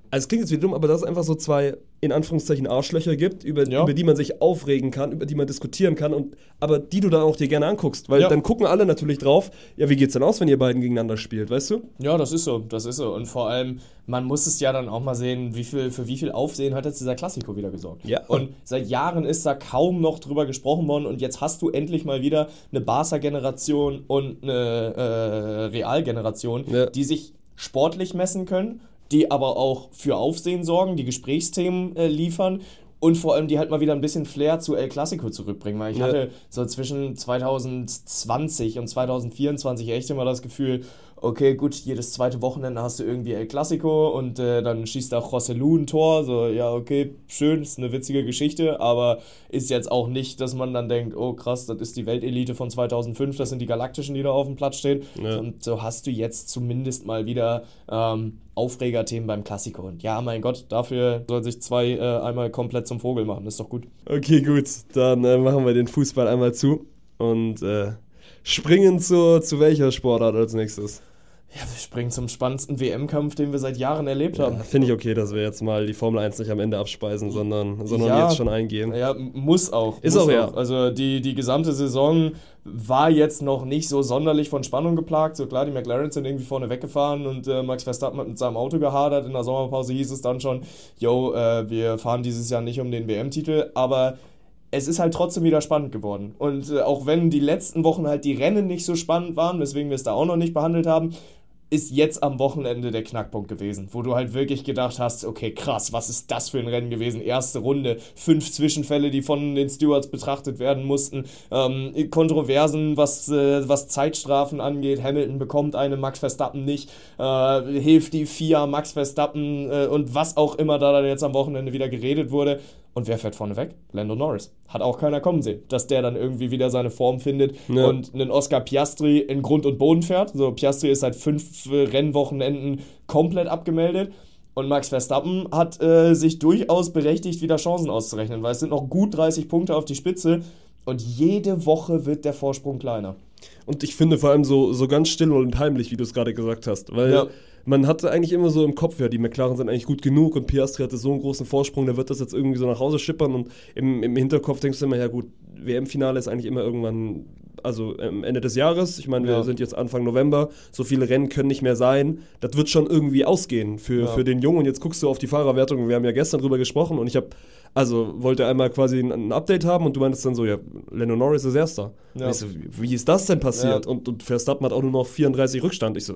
Also es klingt jetzt wieder dumm, aber dass es einfach so zwei, in Anführungszeichen, Arschlöcher gibt, über, Ja. über die man sich aufregen kann, über die man diskutieren kann, und aber die du dann auch dir gerne anguckst. Weil Ja. dann gucken alle natürlich drauf, ja, wie geht's denn aus, wenn ihr beiden gegeneinander spielt, weißt du? Ja, das ist so, das ist so. Und vor allem, man muss es ja dann auch mal sehen, wie viel, für wie viel Aufsehen hat jetzt dieser Klassiko wieder gesorgt. Ja. Und seit Jahren ist da kaum noch drüber gesprochen worden und jetzt hast du endlich mal wieder eine Barca-Generation und eine äh, Real-Generation, Ja. die sich sportlich messen können, die aber auch für Aufsehen sorgen, die Gesprächsthemen äh, liefern und vor allem die halt mal wieder ein bisschen Flair zu El Clasico zurückbringen, weil ich Ja. hatte so zwischen zwanzig zwanzig und zwanzig vierundzwanzig echt immer das Gefühl, okay, gut, jedes zweite Wochenende hast du irgendwie El Clasico und äh, dann schießt da Joselu ein Tor, so, ja, okay, schön, ist eine witzige Geschichte, aber ist jetzt auch nicht, dass man dann denkt, oh krass, das ist die Weltelite von zweitausendfünf, das sind die Galaktischen, die da auf dem Platz stehen. Ja. Und so hast du jetzt zumindest mal wieder ähm, Aufregerthemen beim Klassiker. Und ja, mein Gott, dafür soll sich zwei äh, einmal komplett zum Vogel machen, ist doch gut. Okay, gut, dann äh, machen wir den Fußball einmal zu und äh, springen zu, zu welcher Sportart als nächstes? Ja, wir springen zum spannendsten W M-Kampf, den wir seit Jahren erlebt haben. Ja, finde ich okay, dass wir jetzt mal die Formel eins nicht am Ende abspeisen, sondern, sondern Ja. jetzt schon eingehen. Ja, m- muss auch. Ist muss auch, ja. Also die, die gesamte Saison war jetzt noch nicht so sonderlich von Spannung geplagt. So klar, die McLarens sind irgendwie vorne weggefahren und äh, Max Verstappen hat mit seinem Auto gehadert. In der Sommerpause hieß es dann schon, yo, äh, wir fahren dieses Jahr nicht um den W M-Titel, aber es ist halt trotzdem wieder spannend geworden. Und äh, auch wenn die letzten Wochen halt die Rennen nicht so spannend waren, weswegen wir es da auch noch nicht behandelt haben, ist jetzt am Wochenende der Knackpunkt gewesen, wo du halt wirklich gedacht hast, okay, krass, was ist das für ein Rennen gewesen? Erste Runde, fünf Zwischenfälle, die von den Stewards betrachtet werden mussten, ähm, Kontroversen, was, äh, was Zeitstrafen angeht, Hamilton bekommt eine, Max Verstappen nicht, äh, hilft die F I A, Max Verstappen äh, und was auch immer da dann jetzt am Wochenende wieder geredet wurde. Und wer fährt vorne weg? Lando Norris. Hat auch keiner kommen sehen, dass der dann irgendwie wieder seine Form findet Ja. und einen Oscar Piastri in Grund und Boden fährt. So, Piastri ist seit fünf äh, Rennwochenenden komplett abgemeldet. Und Max Verstappen hat äh, sich durchaus berechtigt, wieder Chancen auszurechnen, weil es sind noch gut dreißig Punkte auf die Spitze und jede Woche wird der Vorsprung kleiner. Und ich finde vor allem so, so ganz still und heimlich, wie du es gerade gesagt hast, weil Ja. man hatte eigentlich immer so im Kopf, ja, die McLaren sind eigentlich gut genug und Piastri hatte so einen großen Vorsprung, der wird das jetzt irgendwie so nach Hause schippern und im, im Hinterkopf denkst du immer, ja gut, W M-Finale ist eigentlich immer irgendwann, also am Ende des Jahres, ich meine, wir Ja. sind jetzt Anfang November, so viele Rennen können nicht mehr sein, das wird schon irgendwie ausgehen für, Ja. für den Jungen und jetzt guckst du auf die Fahrerwertung, wir haben ja gestern drüber gesprochen und ich habe, also wollte einmal quasi ein, ein Update haben und du meintest dann so, ja, Lando Norris ist Erster. Ja. Und ich so, wie, wie ist das denn passiert? Ja. Und, und Verstappen hat auch nur noch vierunddreißig Rückstand. Ich so,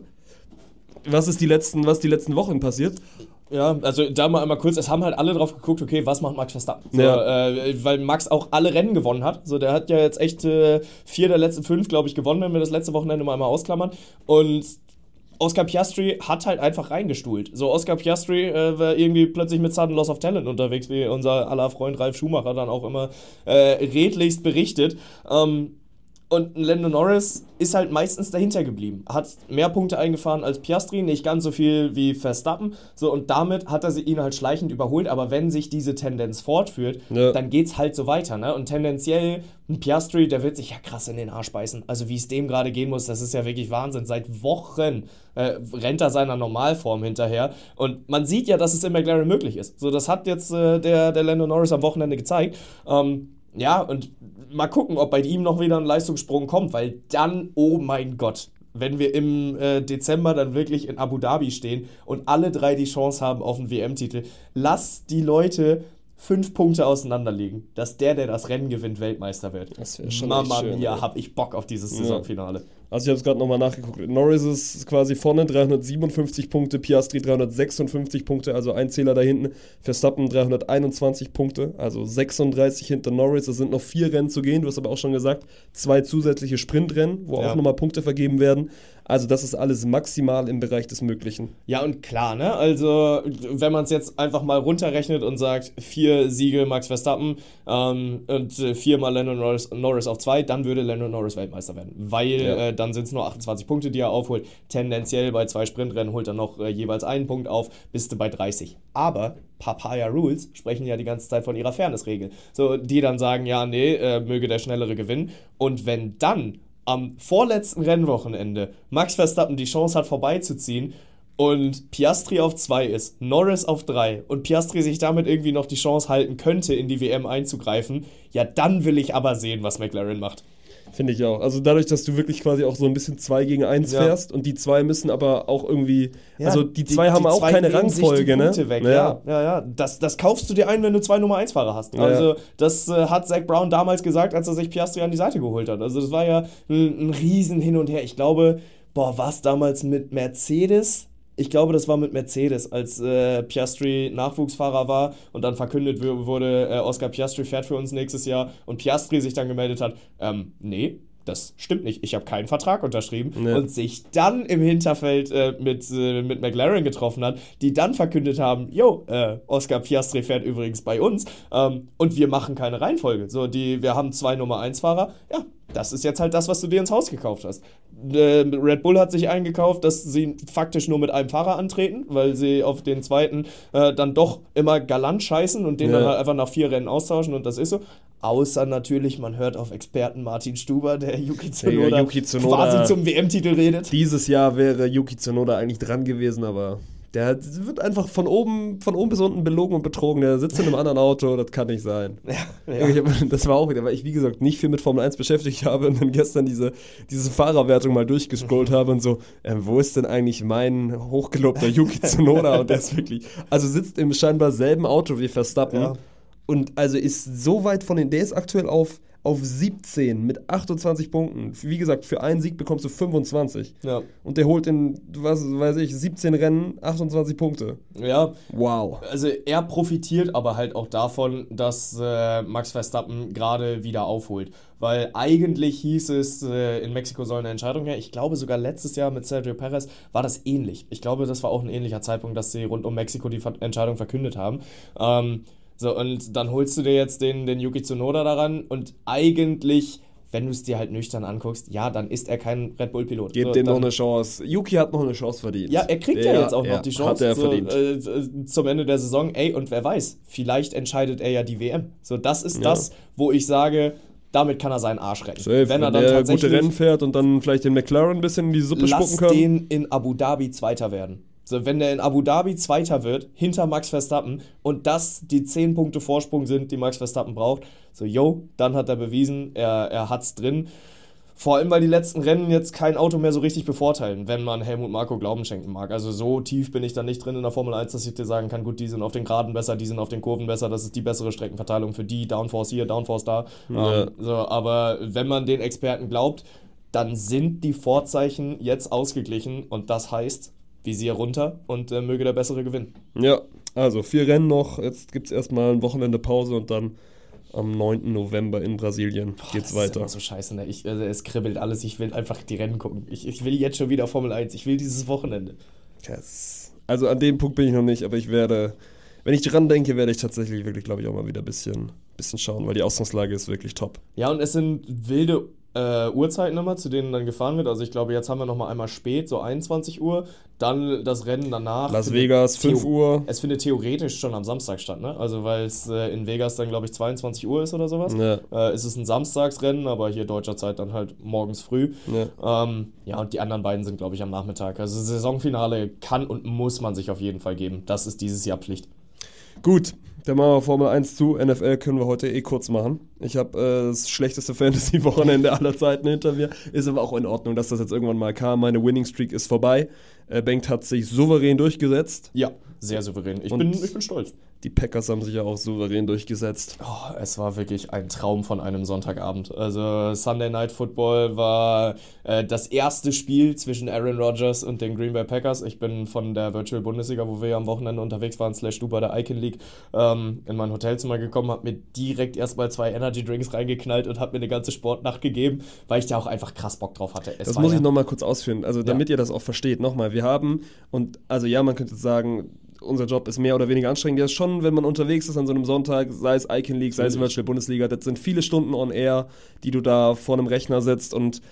was ist die letzten, was die letzten Wochen passiert? Ja, also da mal einmal kurz, es haben halt alle drauf geguckt, okay, was macht Max Verstappen? So, Ja. äh, weil Max auch alle Rennen gewonnen hat. So, der hat ja jetzt echt äh, vier der letzten fünf, glaube ich, gewonnen, wenn wir das letzte Wochenende mal einmal ausklammern. Und Oscar Piastri hat halt einfach reingestuhlt. So, Oscar Piastri äh, war irgendwie plötzlich mit sudden Loss of Talent unterwegs, wie unser aller Freund Ralf Schumacher dann auch immer äh, redlichst berichtet. Ähm, Und Lando Norris ist halt meistens dahinter geblieben. Hat mehr Punkte eingefahren als Piastri, nicht ganz so viel wie Verstappen. So, und damit hat er sie- ihn halt schleichend überholt. Aber wenn sich diese Tendenz fortführt, Ja. dann geht's halt so weiter. Ne? Und tendenziell, ein Piastri, der wird sich ja krass in den Arsch beißen. Also wie es dem gerade gehen muss, das ist ja wirklich Wahnsinn. Seit Wochen äh, rennt er seiner Normalform hinterher. Und man sieht ja, dass es in McLaren möglich ist. So, das hat jetzt äh, der, der Lando Norris am Wochenende gezeigt. Ähm, Ja, und mal gucken, ob bei ihm noch wieder ein Leistungssprung kommt, weil dann, oh mein Gott, wenn wir im äh, Dezember dann wirklich in Abu Dhabi stehen und alle drei die Chance haben auf einen W M-Titel, lass die Leute fünf Punkte auseinanderliegen, dass der, der das Rennen gewinnt, Weltmeister wird. Das wär schon Mama echt schön, mia, ey. hab ich Bock auf dieses Ja. Saisonfinale. Also ich habe es gerade nochmal nachgeguckt. Norris ist quasi vorne, dreihundertsiebenundfünfzig Punkte, Piastri dreihundertsechsundfünfzig Punkte, also ein Zähler da hinten. Verstappen dreihunderteinundzwanzig Punkte, also sechsunddreißig hinter Norris. Es sind noch vier Rennen zu gehen, du hast aber auch schon gesagt, zwei zusätzliche Sprintrennen, wo Ja. auch nochmal Punkte vergeben werden. Also das ist alles maximal im Bereich des Möglichen. Ja, und klar, ne? Also, wenn man es jetzt einfach mal runterrechnet und sagt, vier Siege Max Verstappen ähm, und äh, viermal Lando Norris, Norris auf zwei, dann würde Lando Norris Weltmeister werden. Weil Ja. äh, dann sind es nur achtundzwanzig Punkte, die er aufholt. Tendenziell bei zwei Sprintrennen holt er noch äh, jeweils einen Punkt auf, bist du bei dreißig. Aber Papaya Rules sprechen ja die ganze Zeit von ihrer Fairness-Regel. So, die dann sagen, ja, nee, äh, möge der Schnellere gewinnen. Und wenn dann am vorletzten Rennwochenende Max Verstappen die Chance hat, vorbeizuziehen und Piastri auf zwei ist, Norris auf drei und Piastri sich damit irgendwie noch die Chance halten könnte, in die W M einzugreifen, ja, dann will ich aber sehen, was McLaren macht. Finde ich auch. Also dadurch, dass du wirklich quasi auch so ein bisschen zwei gegen eins Ja. fährst und die zwei müssen aber auch irgendwie, Ja, also die zwei haben auch zwei keine nehmen sich die Rangfolge, ne? Punkte weg, ja, ja, ja. Das, das kaufst du dir ein, wenn du zwei Nummer eins Fahrer hast. Ja. Also das äh, hat Zach Brown damals gesagt, als er sich Piastri an die Seite geholt hat. Also das war ja ein, ein riesen Hin und Her. Ich glaube, boah, war es damals mit Mercedes? Ich glaube, das war mit Mercedes, als äh, Piastri Nachwuchsfahrer war und dann verkündet w- wurde, äh, Oscar Piastri fährt für uns nächstes Jahr und Piastri sich dann gemeldet hat, ähm, nee, das stimmt nicht, ich habe keinen Vertrag unterschrieben Nee. und sich dann im Hinterfeld äh, mit, äh, mit McLaren getroffen hat, die dann verkündet haben, jo, äh, Oscar Piastri fährt übrigens bei uns ähm, und wir machen keine Reihenfolge. So, die, wir haben zwei Nummer eins Fahrer, ja, das ist jetzt halt das, was du dir ins Haus gekauft hast. Äh, Red Bull hat sich eingekauft, dass sie faktisch nur mit einem Fahrer antreten, weil sie auf den zweiten äh, dann doch immer galant scheißen und den Ja. dann halt einfach nach vier Rennen austauschen und das ist so. Außer natürlich, man hört auf Experten Martin Stuber, der Yuki Tsunoda, Yuki Tsunoda quasi zum W M-Titel redet. Dieses Jahr wäre Yuki Tsunoda eigentlich dran gewesen, aber der wird einfach von oben, von oben bis unten belogen und betrogen. Der sitzt in einem anderen Auto, das kann nicht sein. Ja, ja. Ich hab, das war auch wieder, weil ich, wie gesagt, nicht viel mit Formel eins beschäftigt habe und dann gestern diese, diese Fahrerwertung mal durchgescrollt habe und so, äh, wo ist denn eigentlich mein hochgelobter Yuki Tsunoda? Und der ist wirklich, also sitzt im scheinbar selben Auto wie Verstappen Ja. und also ist so weit von den, der ist aktuell auf, auf siebzehn mit achtundzwanzig Punkten. Wie gesagt, für einen Sieg bekommst du fünfundzwanzig. Ja. Und der holt in, was weiß ich, siebzehn Rennen achtundzwanzig Punkte. ja, Wow. also er profitiert aber halt auch davon, dass äh, Max Verstappen gerade wieder aufholt. Weil eigentlich hieß es, äh, in Mexiko soll eine Entscheidung her. Ich glaube sogar letztes Jahr mit Sergio Perez war das ähnlich. Ich glaube, das war auch ein ähnlicher Zeitpunkt, dass sie rund um Mexiko die Ver- Entscheidung verkündet haben. Ähm, so, und dann holst du dir jetzt den, den Yuki Tsunoda daran und eigentlich, wenn du es dir halt nüchtern anguckst, ja, dann ist er kein Red Bull-Pilot. Gebt so, dem dann, noch eine Chance. Yuki hat noch eine Chance verdient. Ja, er kriegt ja, Der- jetzt auch ja, noch die Chance. Hat er so, verdient. äh, äh, zum Ende der Saison. Ey, und wer weiß, vielleicht entscheidet er ja die W M. So, das ist Ja. das, wo ich sage, damit kann er seinen Arsch retten. Safe. Wenn er Wenn dann der tatsächlich, gute Rennen fährt und dann vielleicht den McLaren ein bisschen in die Suppe lass spucken kann. den in Abu Dhabi Zweiter werden. So, wenn der in Abu Dhabi Zweiter wird, hinter Max Verstappen und das die zehn Punkte Vorsprung sind, die Max Verstappen braucht, so, yo, dann hat er bewiesen, er, er hat's drin. Vor allem, weil die letzten Rennen jetzt kein Auto mehr so richtig bevorteilen, wenn man Helmut Marko Glauben schenken mag. Also so tief bin ich dann nicht drin in der Formel eins, dass ich dir sagen kann, gut, die sind auf den Geraden besser, die sind auf den Kurven besser, das ist die bessere Streckenverteilung für die, Downforce hier, Downforce da. Ja. Ähm, so, aber wenn man den Experten glaubt, dann sind die Vorzeichen jetzt ausgeglichen und das heißt, Visier runter und äh, möge der Bessere gewinnen. Ja, also vier Rennen noch. Jetzt gibt es erstmal ein Wochenende Pause und dann am neunten November in Brasilien geht's Das ist weiter. immer so scheiße, ne? Ich, also es kribbelt alles, ich will einfach die Rennen gucken. Ich, ich will jetzt schon wieder Formel eins, ich will dieses Wochenende. Yes. Also an dem Punkt bin ich noch nicht, aber ich werde, wenn ich dran denke, werde ich tatsächlich wirklich, glaube ich, auch mal wieder ein bisschen, bisschen schauen, weil die Ausgangslage ist wirklich top. Ja, und es sind wilde äh, Uhrzeiten immer, zu denen dann gefahren wird. Also ich glaube, jetzt haben wir nochmal einmal spät, so einundzwanzig Uhr, dann das Rennen danach. Las findet Vegas, fünf Theo- Uhr. Es findet theoretisch schon am Samstag statt, ne? Also weil es äh, in Vegas dann, glaube ich, zweiundzwanzig Uhr ist oder sowas. Ja. Äh, es ist ein Samstagsrennen, aber hier deutscher Zeit dann halt morgens früh. Ja. Ähm, ja, und die anderen beiden sind, glaube ich, am Nachmittag. Also Saisonfinale kann und muss man sich auf jeden Fall geben. Das ist dieses Jahr Pflicht. Gut, dann machen wir Formel eins zu. N F L können wir heute eh kurz machen. Ich habe äh, das schlechteste Fantasy-Wochenende aller Zeiten hinter mir. Ist aber auch in Ordnung, dass das jetzt irgendwann mal kam. Meine Winning-Streak ist vorbei. Äh, Bengt hat sich souverän durchgesetzt. Ja, sehr souverän. Ich, Und- bin, ich bin stolz. Die Packers haben sich ja auch souverän durchgesetzt. Oh, es war wirklich ein Traum von einem Sonntagabend. Also Sunday Night Football war äh, das erste Spiel zwischen Aaron Rodgers und den Green Bay Packers. Ich bin von der Virtual Bundesliga, wo wir ja am Wochenende unterwegs waren, slash du bei der Icon League, ähm, in mein Hotelzimmer gekommen, habe mir direkt erstmal zwei Energy Drinks reingeknallt und habe mir eine ganze Sportnacht gegeben, weil ich da auch einfach krass Bock drauf hatte. Es Das war muss ja, ich nochmal kurz ausführen, also damit ihr das auch versteht. Nochmal, wir haben, und also ja, man könnte sagen, unser Job ist mehr oder weniger anstrengend. Ja, schon, wenn man unterwegs ist an so einem Sonntag, sei es Icon League, sei es Virtual Bundesliga, das sind viele Stunden on Air, die du da vor einem Rechner sitzt und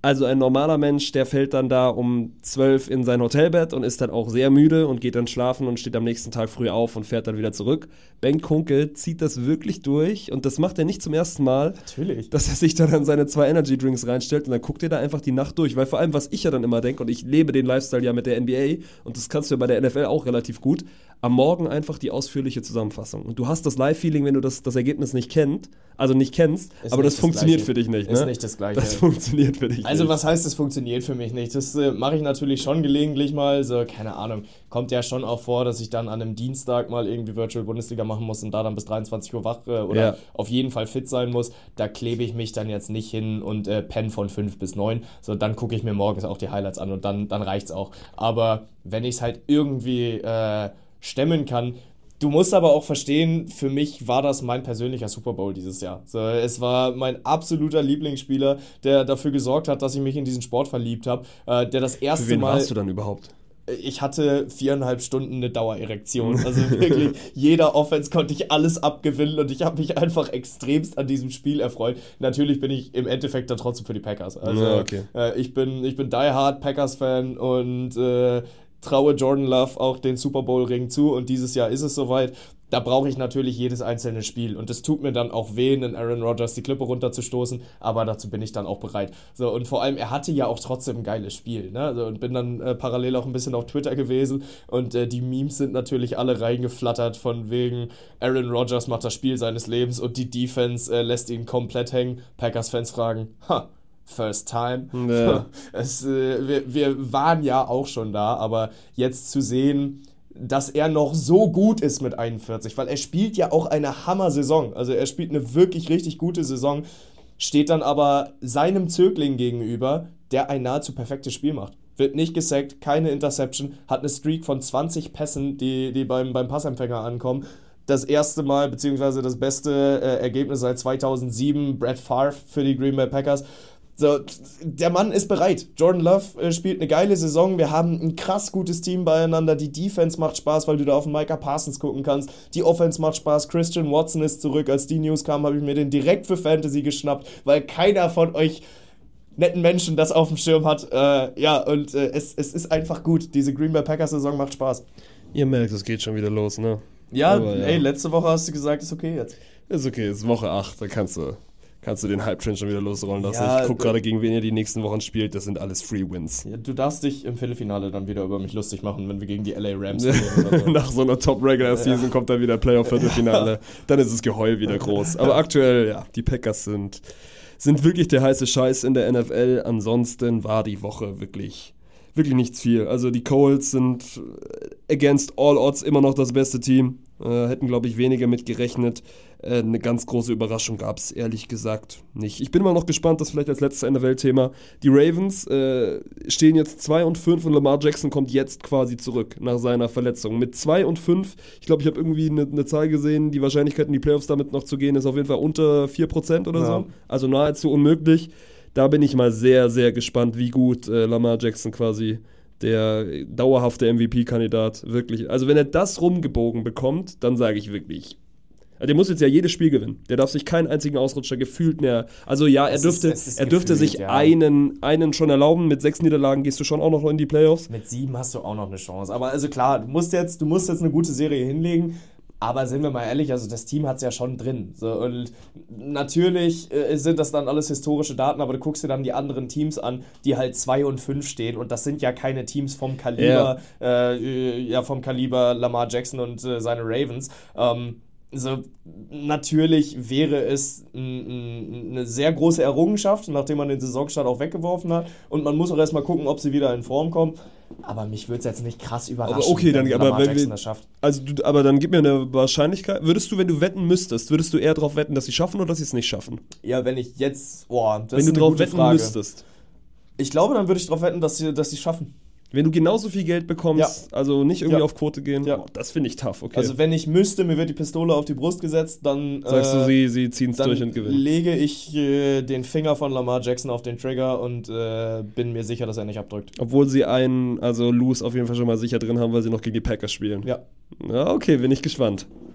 Also ein normaler Mensch, der fällt dann da um zwölf in sein Hotelbett und ist dann auch sehr müde und geht dann schlafen und steht am nächsten Tag früh auf und fährt dann wieder zurück. Ben Kunkel zieht das wirklich durch und das macht er nicht zum ersten Mal. Natürlich. Dass er sich dann an seine zwei Energy Drinks reinstellt und dann guckt er da einfach die Nacht durch. Weil vor allem, was ich ja dann immer denke, und ich lebe den Lifestyle ja mit der N B A und das kannst du ja bei der N F L auch relativ gut, am Morgen einfach die ausführliche Zusammenfassung. Und du hast das Live-Feeling, wenn du das, das Ergebnis nicht kennst, also nicht kennst, ist aber nicht das, das funktioniert Gleiche. für dich nicht. Ne? Ist nicht das Gleiche. Das funktioniert für dich Also nicht. was heißt, es funktioniert für mich nicht? Das äh, mache ich natürlich schon gelegentlich mal, so, keine Ahnung, kommt ja schon auch vor, dass ich dann an einem Dienstag mal irgendwie Virtual Bundesliga machen muss und da dann bis dreiundzwanzig Uhr wach äh, oder Ja. auf jeden Fall fit sein muss. Da klebe ich mich dann jetzt nicht hin und äh, penne von fünf bis neun, so dann gucke ich mir morgens auch die Highlights an und dann, dann reicht's auch. Aber wenn ich es halt irgendwie äh, stemmen kann. Du musst aber auch verstehen, für mich war das mein persönlicher Super Bowl dieses Jahr. So, es war mein absoluter Lieblingsspieler, der dafür gesorgt hat, dass ich mich in diesen Sport verliebt habe. Äh, der das erste Für wen Mal. warst du dann überhaupt? Ich hatte viereinhalb Stunden eine Dauererektion. Also wirklich, jeder Offense konnte ich alles abgewinnen und ich habe mich einfach extremst an diesem Spiel erfreut. Natürlich bin ich im Endeffekt dann trotzdem für die Packers. Also Ja, okay. äh, ich bin, ich bin die Hard Packers-Fan und äh, traue Jordan Love auch den Super Bowl-Ring zu und dieses Jahr ist es soweit. Da brauche ich natürlich jedes einzelne Spiel und es tut mir dann auch weh, in Aaron Rodgers die Klippe runterzustoßen, aber dazu bin ich dann auch bereit. So, und vor allem, er hatte ja auch trotzdem ein geiles Spiel, ne? Also, und bin dann äh, parallel auch ein bisschen auf Twitter gewesen und äh, die Memes sind natürlich alle reingeflattert von wegen Aaron Rodgers macht das Spiel seines Lebens und die Defense äh, lässt ihn komplett hängen. Packers-Fans fragen, ha, First time. Ja. Es, äh, wir, wir waren ja auch schon da, aber jetzt zu sehen, dass er noch so gut ist mit einundvierzig, weil er spielt ja auch eine Hammer-Saison. Also er spielt eine wirklich richtig gute Saison, steht dann aber seinem Zögling gegenüber, der ein nahezu perfektes Spiel macht. Wird nicht gesackt, keine Interception, hat eine Streak von zwanzig Pässen, die, die beim, beim Passempfänger ankommen. Das erste Mal, beziehungsweise das beste äh, Ergebnis seit zweitausendsieben, Brett Favre für die Green Bay Packers. So, der Mann ist bereit. Jordan Love äh, spielt eine geile Saison. Wir haben ein krass gutes Team beieinander. Die Defense macht Spaß, weil du da auf Micah Parsons gucken kannst. Die Offense macht Spaß. Christian Watson ist zurück. Als die News kam, habe ich mir den direkt für Fantasy geschnappt, weil keiner von euch netten Menschen das auf dem Schirm hat. Äh, ja, und äh, es, es ist einfach gut. Diese Green Bay Packers Saison macht Spaß. Ihr merkt, es geht schon wieder los, ne? Ja, Aber, ja. ey, letzte Woche hast du gesagt, ist okay jetzt. Ist okay, ist Woche acht, da kannst du, kannst du den Hype-Train schon wieder losrollen lassen. Ja, ich guck d- gerade, gegen wen ihr die nächsten Wochen spielt, das sind alles Free Wins. Ja, du darfst dich im Viertelfinale dann wieder über mich lustig machen, wenn wir gegen die L A Rams spielen oder so. Nach so einer Top-Regular-Season kommt dann wieder Playoff-Viertelfinale. Dann ist das Geheul wieder groß. Aber aktuell, ja, die Packers sind, sind wirklich der heiße Scheiß in der N F L. Ansonsten war die Woche wirklich, wirklich nichts viel. Also die Colts sind against all odds immer noch das beste Team. Äh, hätten, glaube ich, weniger mit gerechnet. Äh, eine ganz große Überraschung gab es, ehrlich gesagt, nicht. Ich bin mal noch gespannt, das vielleicht als letztes N F L-Thema. Die Ravens äh, stehen jetzt zwei und fünf und Lamar Jackson kommt jetzt quasi zurück nach seiner Verletzung. Mit zwei und fünf, ich glaube, ich habe irgendwie eine, eine Zahl gesehen, die Wahrscheinlichkeit in die Playoffs damit noch zu gehen, ist auf jeden Fall unter vier Prozent oder Ja. so. Also nahezu unmöglich. Da bin ich mal sehr, sehr gespannt, wie gut äh, Lamar Jackson quasi der dauerhafte M V P-Kandidat wirklich. Also wenn er das rumgebogen bekommt, dann sage ich wirklich, also der muss jetzt ja jedes Spiel gewinnen. Der darf sich keinen einzigen Ausrutscher gefühlt mehr. Also ja, er Es dürfte, ist- es ist er dürfte gefühlt, sich ja. einen, einen schon erlauben. Mit sechs Niederlagen gehst du schon auch noch in die Playoffs. Mit sieben hast du auch noch eine Chance. Aber also klar, du musst jetzt, du musst jetzt eine gute Serie hinlegen. Aber sind wir mal ehrlich, also das Team hat es ja schon drin. So, und natürlich äh, sind das dann alles historische Daten, aber du guckst dir dann die anderen Teams an, die halt zwei und fünf stehen. Und das sind ja keine Teams vom Kaliber, äh, ja, vom Kaliber Lamar Jackson und äh, seine Ravens. Ähm, Also natürlich wäre es n- n- eine sehr große Errungenschaft, nachdem man den Saisonstart auch weggeworfen hat. Und man muss auch erstmal gucken, ob sie wieder in Form kommen. Aber mich würde es jetzt nicht krass überraschen, Aber okay, dann- wenn aber Lamar wenn Jackson wir- das schafft. Also, du, aber dann gib mir eine Wahrscheinlichkeit. Würdest du, wenn du wetten müsstest, würdest du eher darauf wetten, dass sie schaffen oder dass sie es nicht schaffen? Ja, wenn ich jetzt, boah, das wenn ist du eine drauf gute wetten Frage. müsstest. Ich glaube, dann würde ich darauf wetten, dass sie dass sie es schaffen. Wenn du genauso viel Geld bekommst, also nicht irgendwie Ja. auf Quote gehen, Ja. oh, das finde ich tough, okay. Also wenn ich müsste, mir wird die Pistole auf die Brust gesetzt, dann Sagst äh, du, sie, sie ziehen es dann durch und gewinnen. lege ich äh, den Finger von Lamar Jackson auf den Trigger und äh, bin mir sicher, dass er nicht abdrückt. Obwohl sie einen, also Lose auf jeden Fall schon mal sicher drin haben, weil sie noch gegen die Packers spielen. Ja. Ja, okay, bin ich gespannt.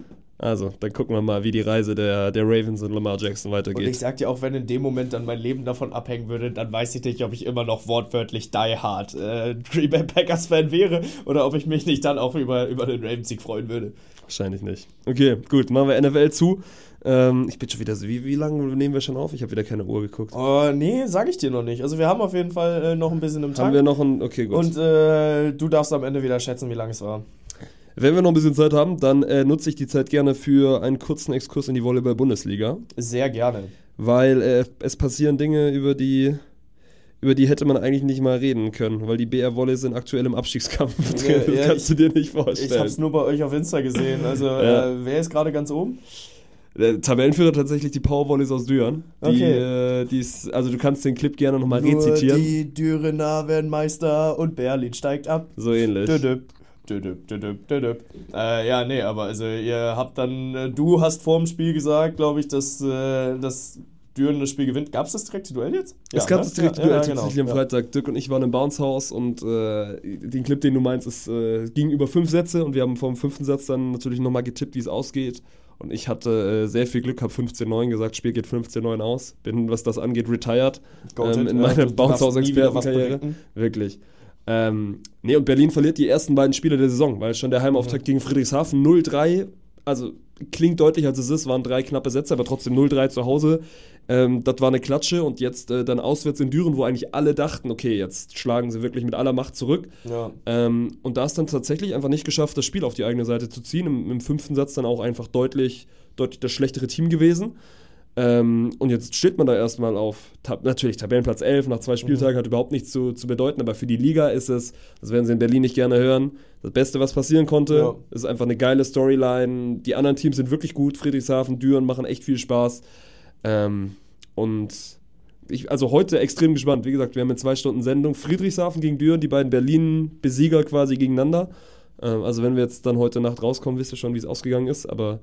Also, dann gucken wir mal, wie die Reise der, der Ravens und Lamar Jackson weitergeht. Und ich sag dir auch, wenn in dem Moment dann mein Leben davon abhängen würde, dann weiß ich nicht, ob ich immer noch wortwörtlich die hard äh, Green Bay Packers Fan wäre oder ob ich mich nicht dann auch über, über den Ravens-Sieg freuen würde. Wahrscheinlich nicht. Okay, gut, machen wir N F L zu. Ähm, ich bin schon wieder so, wie, wie lange nehmen wir schon auf? Ich habe wieder keine Uhr geguckt. Oh, nee, sag ich dir noch nicht. Also wir haben auf jeden Fall äh, noch ein bisschen im Tag. Haben wir noch ein, okay, gut. Und äh, du darfst am Ende wieder schätzen, wie lange es war. Wenn wir noch ein bisschen Zeit haben, dann äh, nutze ich die Zeit gerne für einen kurzen Exkurs in die Volleyball-Bundesliga. Sehr gerne. Weil äh, es passieren Dinge, über die, über die hätte man eigentlich nicht mal reden können, weil die B R Volley sind aktuell im Abstiegskampf. Ja, das ja, kannst ich, du dir nicht vorstellen. Ich hab's nur bei euch auf Insta gesehen. Also Ja. äh, wer ist gerade ganz oben? Der Tabellenführer tatsächlich die Powervolleys aus Düren. Die, Okay. äh, die ist, also du kannst den Clip gerne nochmal Nur rezitieren. die Dürener werden Meister und Berlin steigt ab. So ähnlich. Düdüp, düdüp, düdüp, düdüp. Äh, ja, nee, aber also ihr habt dann, äh, du hast vor dem Spiel gesagt, glaube ich, dass äh, das Düren das Spiel gewinnt. Gab es das direkte Duell jetzt? Es Ja, gab ne? das direkte ja, Duell ja, tatsächlich genau. am Freitag. Dirk und ich waren im Bounce-Haus und äh, den Clip, den du meinst, ist, äh, ging über fünf Sätze und wir haben vom fünften Satz dann natürlich nochmal getippt, wie es ausgeht. Und ich hatte äh, sehr viel Glück, habe fünfzehn neun gesagt, Spiel geht fünfzehn neun aus. Bin, was das angeht, retired Goated, ähm, in ja, meiner du darfst nie wieder was Bounce-Haus-Expertenkarriere. predikten. Wirklich. Ähm, nee, und Berlin verliert die ersten beiden Spiele der Saison, weil schon der Heimauftakt gegen Friedrichshafen null drei, also klingt deutlich, als es ist, waren drei knappe Sätze, aber trotzdem null drei zu Hause. Ähm, das war eine Klatsche und jetzt äh, dann auswärts in Düren, wo eigentlich alle dachten, okay, jetzt schlagen sie wirklich mit aller Macht zurück. Ja. Ähm, und da ist dann tatsächlich einfach nicht geschafft, das Spiel auf die eigene Seite zu ziehen. Im, im fünften Satz dann auch einfach deutlich, deutlich das schlechtere Team gewesen. Ähm, und jetzt steht man da erstmal auf, tab- natürlich Tabellenplatz elf, nach zwei Spieltagen, hat überhaupt nichts zu, zu bedeuten, aber für die Liga ist es, das werden sie in Berlin nicht gerne hören, das Beste, was passieren konnte. Ja. Ist einfach eine geile Storyline. Die anderen Teams sind wirklich gut, Friedrichshafen, Düren machen echt viel Spaß. Ähm, und ich, also heute extrem gespannt. Wie gesagt, wir haben in zwei Stunden Sendung Friedrichshafen gegen Düren, die beiden Berlin-Besieger quasi gegeneinander. Ähm, also wenn wir jetzt dann heute Nacht rauskommen, wisst ihr schon, wie es ausgegangen ist, aber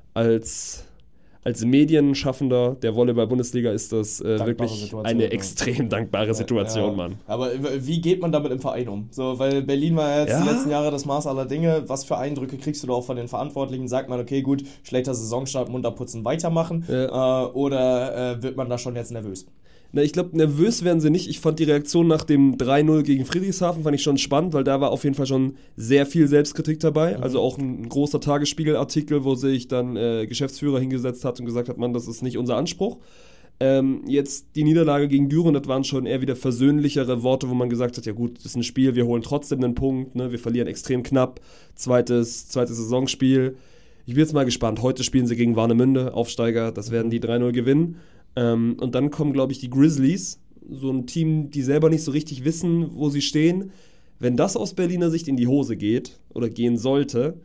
als... Als Medienschaffender der Volleyball-Bundesliga ist das äh, wirklich Situation, eine ja. extrem dankbare Situation, Ja. Mann. Aber wie geht man damit im Verein um? So, weil Berlin war jetzt Ja. die letzten Jahre das Maß aller Dinge. Was für Eindrücke kriegst du da auch von den Verantwortlichen? Sagt man, okay, gut, schlechter Saisonstart, munter putzen, weitermachen? Ja. Äh, oder äh, wird man da schon jetzt nervös? Na, ich glaube, nervös werden sie nicht. Ich fand die Reaktion nach dem drei null gegen Friedrichshafen fand ich schon spannend, weil da war auf jeden Fall schon sehr viel Selbstkritik dabei. Mhm. Also auch ein großer Tagesspiegel-Artikel, wo sich dann äh, Geschäftsführer hingesetzt hat und gesagt hat, Mann, das ist nicht unser Anspruch. Ähm, jetzt die Niederlage gegen Düren, das waren schon eher wieder versöhnlichere Worte, wo man gesagt hat, ja gut, das ist ein Spiel, wir holen trotzdem einen Punkt, ne? Wir verlieren extrem knapp, zweites, zweites Saisonspiel. Ich bin jetzt mal gespannt. Heute spielen sie gegen Warnemünde, Aufsteiger, das werden die drei null gewinnen. Ähm, und dann kommen, glaube ich, die Grizzlies, so ein Team, die selber nicht so richtig wissen, wo sie stehen. Wenn das aus Berliner Sicht in die Hose geht oder gehen sollte,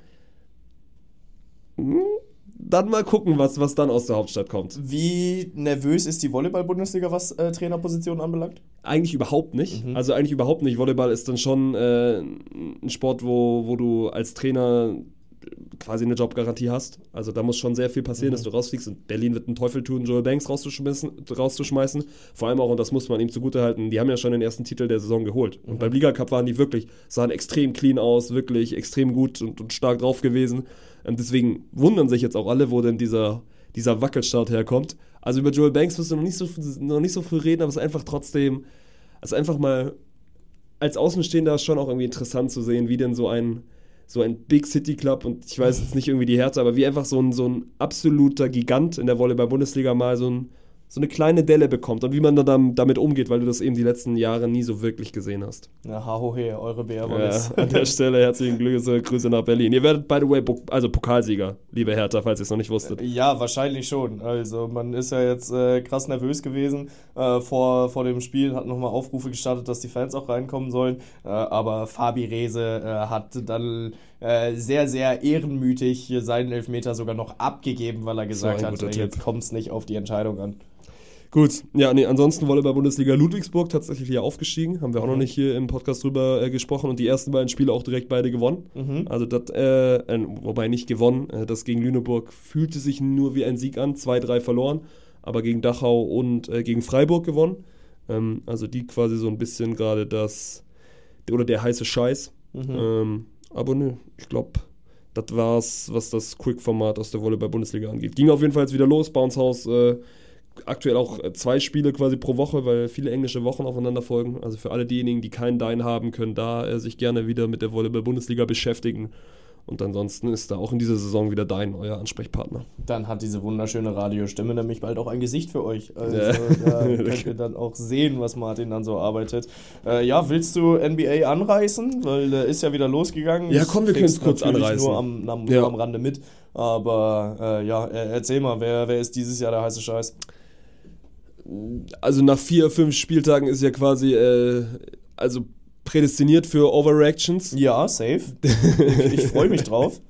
dann mal gucken, was, was dann aus der Hauptstadt kommt. Wie nervös ist die Volleyball-Bundesliga, was äh, Trainerpositionen anbelangt? Eigentlich überhaupt nicht. Mhm. Also eigentlich überhaupt nicht. Volleyball ist dann schon äh, ein Sport, wo, wo du als Trainer quasi eine Jobgarantie hast. Also da muss schon sehr viel passieren, mhm. dass du rausfliegst. Und Berlin wird einen Teufel tun, Joel Banks rauszuschmeißen, rauszuschmeißen. Vor allem auch, und das muss man ihm zugutehalten, die haben ja schon den ersten Titel der Saison geholt. Und mhm. beim Liga Cup waren die wirklich, sahen extrem clean aus, wirklich extrem gut und, und stark drauf gewesen. Und deswegen wundern sich jetzt auch alle, wo denn dieser, dieser Wackelstart herkommt. Also über Joel Banks wirst du noch nicht so, noch nicht so früh reden, aber es ist einfach trotzdem, also einfach mal als Außenstehender schon auch irgendwie interessant zu sehen, wie denn so ein so ein Big City Club, und ich weiß jetzt nicht irgendwie die Härte, aber wie einfach so ein, so ein absoluter Gigant in der Volleyball-Bundesliga mal so, ein, so eine kleine Delle bekommt und wie man dann damit umgeht, weil du das eben die letzten Jahre nie so wirklich gesehen hast. Na, ha ho he, eure B R Ja, an der Stelle herzlichen Grüße, Grüße nach Berlin. Ihr werdet, by the way, also Pokalsieger, liebe Hertha, falls ihr es noch nicht wusstet. Ja, wahrscheinlich schon. Also man ist ja jetzt äh, krass nervös gewesen äh, vor, vor dem Spiel, hat nochmal Aufrufe gestartet, dass die Fans auch reinkommen sollen, äh, aber Fabi Rehse äh, hat dann äh, sehr, sehr ehrenmütig seinen Elfmeter sogar noch abgegeben, weil er gesagt hat, äh, jetzt kommt es nicht auf die Entscheidung an. Gut, ja, nee, ansonsten Volleyball-Bundesliga Ludwigsburg tatsächlich hier aufgestiegen, haben wir auch mhm. noch nicht hier im Podcast drüber äh, gesprochen, und die ersten beiden Spiele auch direkt beide gewonnen. Mhm. Also das, äh, äh, wobei nicht gewonnen, äh, das gegen Lüneburg fühlte sich nur wie ein Sieg an, zwei drei verloren, aber gegen Dachau und äh, gegen Freiburg gewonnen. Ähm, also die quasi so ein bisschen gerade das, oder der heiße Scheiß. Mhm. Ähm, aber ne, ich glaube, das war's, was das Quick-Format aus der Volleyball-Bundesliga angeht. Ging auf jeden Fall jetzt wieder los, Bounce House, äh, aktuell auch äh, zwei Spiele quasi pro Woche, weil viele englische Wochen aufeinander folgen. Also für alle diejenigen, die keinen Dine haben, können da äh, sich gerne wieder mit der Volleyball-Bundesliga beschäftigen. Und ansonsten ist da auch in dieser Saison wieder Dine euer Ansprechpartner. Dann hat diese wunderschöne Radiostimme nämlich bald auch ein Gesicht für euch. Also Ja. da könnt ihr dann auch sehen, was Martin dann so arbeitet. Äh, ja, willst du N B A anreißen? Weil äh, ist ja wieder losgegangen. Ja, komm, wir Ich krieg's können's kurz natürlich anreißen. Nur am, am, Ja. nur am Rande mit. Aber äh, ja, äh, erzähl mal, wer, wer ist dieses Jahr der heiße Scheiß? Also nach vier, fünf Spieltagen ist ja quasi, äh, also prädestiniert für Overreactions. Ja, safe. ich ich freue mich drauf.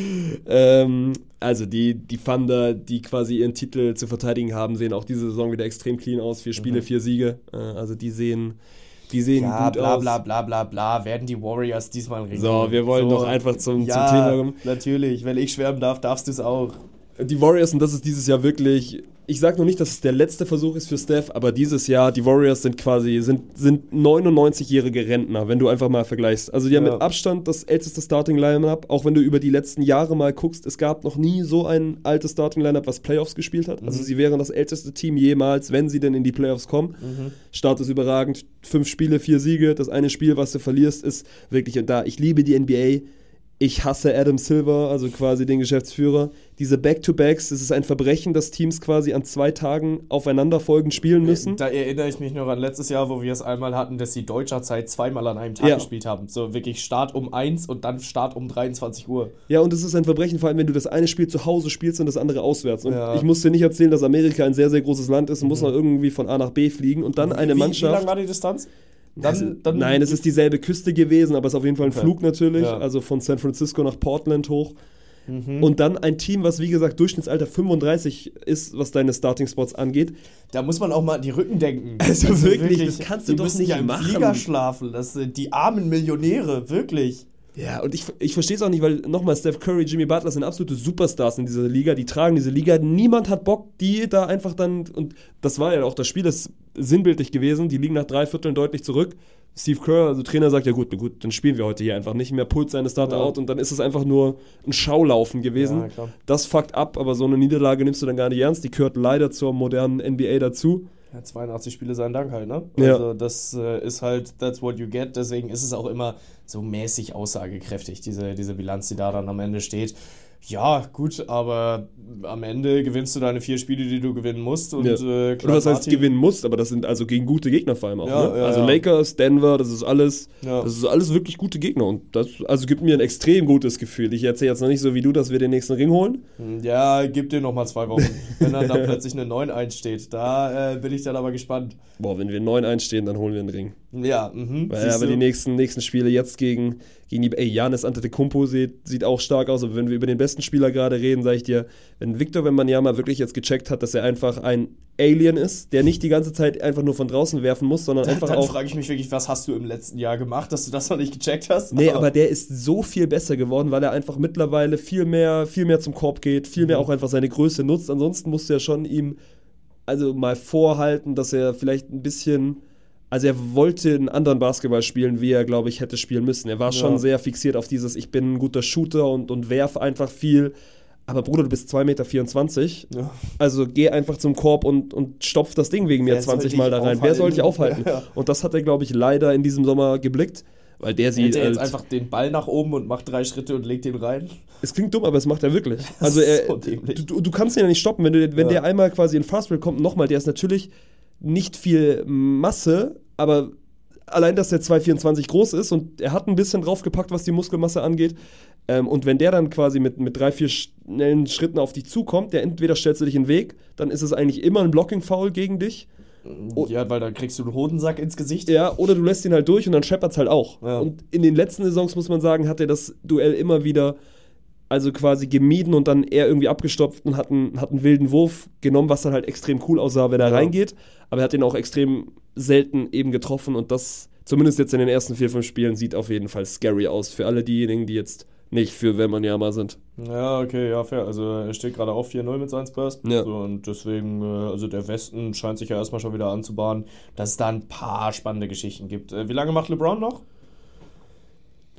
ähm, also die, die Thunder, die quasi ihren Titel zu verteidigen haben, sehen auch diese Saison wieder extrem clean aus. Vier Spiele, Mhm. vier Siege. Äh, also die sehen, die sehen Ja, gut bla aus. bla bla bla bla. Werden die Warriors diesmal ringen? So, wir wollen doch einfach zum, ja, zum Thema kommen. natürlich. Wenn ich schwärmen darf, darfst du es auch. Die Warriors, und das ist dieses Jahr wirklich, ich sage noch nicht, dass es der letzte Versuch ist für Steph, aber dieses Jahr, die Warriors sind quasi, sind, sind neunundneunzigjährige Rentner, wenn du einfach mal vergleichst. Also die haben Ja. mit Abstand das älteste Starting-Line-Up, auch wenn du über die letzten Jahre mal guckst, es gab noch nie so ein altes Starting-Line-Up, was Playoffs gespielt hat. Also Mhm. sie wären das älteste Team jemals, wenn sie denn in die Playoffs kommen. Mhm. Start ist überragend, fünf Spiele, vier Siege, das eine Spiel, was du verlierst, ist wirklich, und da, ich liebe die N B A, ich hasse Adam Silver, also quasi den Geschäftsführer. Diese Back-to-Backs, es ist ein Verbrechen, dass Teams quasi an zwei Tagen aufeinanderfolgend spielen müssen. Da erinnere ich mich noch an letztes Jahr, wo wir es einmal hatten, dass sie deutscher Zeit zweimal an einem Tag Ja. gespielt haben. So wirklich Start um eins und dann Start um dreiundzwanzig Uhr. Ja, und es ist ein Verbrechen, vor allem wenn du das eine Spiel zu Hause spielst und das andere auswärts. Und Ja. ich muss dir nicht erzählen, dass Amerika ein sehr, sehr großes Land ist und muss noch irgendwie von A nach B fliegen und dann eine wie, Mannschaft... Wie lang war die Distanz? Dann, Also, dann, nein, es ist dieselbe Küste gewesen, aber es ist auf jeden Fall ein Okay. Flug natürlich, Ja. also von San Francisco nach Portland hoch. Mhm. Und dann ein Team, was wie gesagt Durchschnittsalter fünfunddreißig ist, was deine Starting-Spots angeht. Da muss man auch mal an die Rücken denken. Also wirklich, das kannst du die doch müssen nicht ja im machen. Flieger schlafen. Das sind die armen Millionäre, wirklich. Ja, und ich, ich verstehe es auch nicht, weil nochmal, Steph Curry, Jimmy Butler sind absolute Superstars in dieser Liga, die tragen diese Liga, niemand hat Bock, die da einfach dann, und das war ja auch das Spiel, das ist sinnbildlich gewesen, die liegen nach drei Vierteln deutlich zurück. Steve Kerr, also Trainer, sagt, ja gut, gut, dann spielen wir heute hier einfach nicht mehr, pult seine Starter Ja. out und dann ist es einfach nur ein Schaulaufen gewesen. Ja, klar. Das fuckt ab, aber so eine Niederlage nimmst du dann gar nicht ernst, die gehört leider zur modernen N B A dazu. Ja, zweiundachtzig Spiele sein Dank halt, ne? Ja. Also das äh, ist halt, that's what you get, deswegen ist es auch immer so mäßig aussagekräftig, diese, diese Bilanz, die da dann am Ende steht. Ja, gut, aber am Ende gewinnst du deine vier Spiele, die du gewinnen musst. Und, Ja. äh, klar, Oder was heißt Martin- gewinnen musst, aber das sind also gegen gute Gegner vor allem auch. Ja, ne? ja, also ja. Lakers, Denver, das ist alles, Ja. das ist alles wirklich gute Gegner und das also gibt mir ein extrem gutes Gefühl. Ich erzähle jetzt noch nicht so wie du, dass wir den nächsten Ring holen. Ja, gib dir nochmal zwei Wochen, wenn dann da plötzlich eine neun eins steht. Da äh, bin ich dann aber gespannt. Boah, wenn wir neun eins stehen, dann holen wir einen Ring. Ja, mhm. Weil siehst aber du? die nächsten, nächsten Spiele jetzt gegen, gegen die, ey, Giannis Antetokounmpo sieht, sieht auch stark aus, aber wenn wir über den besten Spieler gerade reden, sage ich dir, wenn Victor Wembanyama wirklich jetzt gecheckt hat, dass er einfach ein Alien ist, der nicht die ganze Zeit einfach nur von draußen werfen muss, sondern Dann, einfach dann auch... frage ich mich wirklich, was hast du im letzten Jahr gemacht, dass du das noch nicht gecheckt hast? Nee, aber der ist so viel besser geworden, weil er einfach mittlerweile viel mehr, viel mehr zum Korb geht, viel mehr Mhm. auch einfach seine Größe nutzt. Ansonsten musst du ja schon ihm also mal vorhalten, dass er vielleicht ein bisschen, also er wollte einen anderen Basketball spielen, wie er, glaube ich, hätte spielen müssen. Er war schon Ja. sehr fixiert auf dieses, ich bin ein guter Shooter und, und werf einfach viel. Aber Bruder, du bist zwei Meter vierundzwanzig, Ja. also geh einfach zum Korb und, und stopf das Ding wegen mir Wer soll zwanzig dich Mal da rein. Wer soll dich aufhalten? Ja. Und das hat er, glaube ich, leider in diesem Sommer geblickt, weil der Hält sieht er jetzt halt- einfach den Ball nach oben und macht drei Schritte und legt den rein? Es klingt dumm, aber es macht er wirklich. Das Also ist er, so dämlich. du, du kannst ihn ja nicht stoppen, wenn, du, wenn Ja. der einmal quasi in Fastbreak kommt, nochmal, der ist natürlich nicht viel Masse, aber allein, dass der zwei vierundzwanzig groß ist und er hat ein bisschen draufgepackt, was die Muskelmasse angeht. Ähm, und wenn der dann quasi mit, mit drei, vier schnellen Schritten auf dich zukommt, der entweder stellst du dich in den Weg, dann ist es eigentlich immer ein Blocking-Foul gegen dich. Oh. Ja, weil dann kriegst du einen Hodensack ins Gesicht. Ja, oder du lässt ihn halt durch und dann scheppert's halt auch. Ja. Und in den letzten Saisons, muss man sagen, hat er das Duell immer wieder also quasi gemieden und dann eher irgendwie abgestopft und hat einen, hat einen wilden Wurf genommen, was dann halt extrem cool aussah, wenn er Ja. reingeht. Aber er hat ihn auch extrem selten eben getroffen und das, zumindest jetzt in den ersten vier, fünf Spielen, sieht auf jeden Fall scary aus für alle diejenigen, die jetzt nicht für Wembanyama sind. Ja, okay, ja, fair. Also er steht gerade auf vier null mit seinen Spurs. Ja. So, und deswegen, äh, also der Westen scheint sich ja erstmal schon wieder anzubahnen, dass es da ein paar spannende Geschichten gibt. Äh, wie lange macht LeBron noch?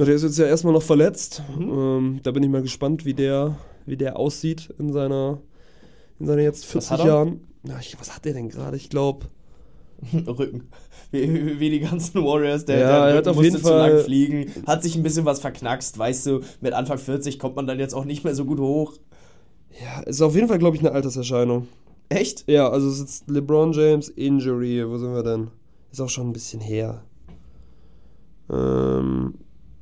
Ja, der ist jetzt ja erstmal noch verletzt. Mhm. Ähm, da bin ich mal gespannt, wie der, wie der aussieht in seiner, in seiner jetzt Was vierzig hat er? Jahren. Ja, ich, was hat der denn gerade? Ich glaube, Rücken. Wie, wie die ganzen Warriors, der, Ja, der er Rücken hat auf musste jeden zu lang Fall- fliegen, hat sich ein bisschen was verknackst, weißt du, mit Anfang vierzig kommt man dann jetzt auch nicht mehr so gut hoch. ja, ist auf jeden Fall, glaube ich, eine Alterserscheinung. Echt? Ja, also es ist LeBron James Injury. Wo sind wir denn? Ist auch schon ein bisschen her. Ähm.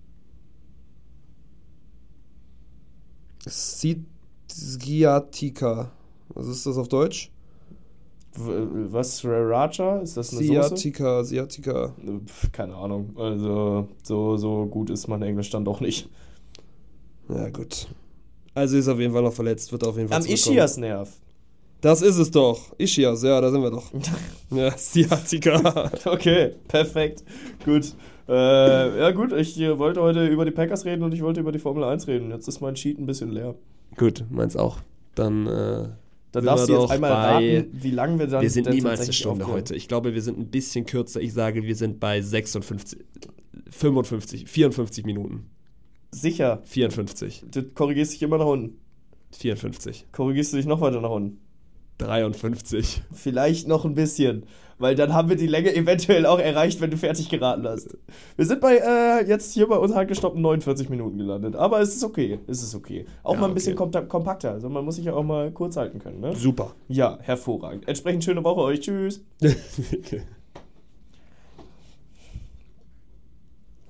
Sciatica. Was ist das auf Deutsch? W- Was, Raja? Ist das eine Soße? Sciatica, Sciatica. Pff, keine Ahnung. Also, so, so gut ist mein Englisch dann doch nicht. Ja, gut. Also ist auf jeden Fall noch verletzt, wird auf jeden Fall Am zurückkommen. Ischias-Nerv. Das ist es doch. Ischias, ja, da sind wir doch. Ja, Sciatica. Okay, perfekt. Gut. Äh, ja gut, ich äh, wollte heute über die Packers reden und ich wollte über die Formel eins reden. Jetzt ist mein Sheet ein bisschen leer. Gut, meins auch. Dann, äh, Dann sind darfst wir du jetzt doch einmal bei- raten, wie lange wir dann Wir sind denn niemals eine tatsächlich Stunde aufhören. heute. Ich glaube, wir sind ein bisschen kürzer. Ich sage, wir sind bei sechsundfünfzig, fünfundfünfzig, vierundfünfzig Minuten. Sicher. vierundfünfzig, Du korrigierst dich immer nach unten. vierundfünfzig, Korrigierst du dich noch weiter nach unten. dreiundfünfzig. Vielleicht noch ein bisschen. Weil dann haben wir die Länge eventuell auch erreicht, wenn du fertig geraten hast. Wir sind bei, äh, jetzt hier bei uns handgestoppten neunundvierzig Minuten gelandet. Aber es ist okay. Es ist okay. Auch Ja, mal ein bisschen okay. kompa- kompakter. Also man muss sich ja auch mal kurz halten können, ne? Super. Ja, hervorragend. Entsprechend schöne Woche euch. Tschüss. Okay.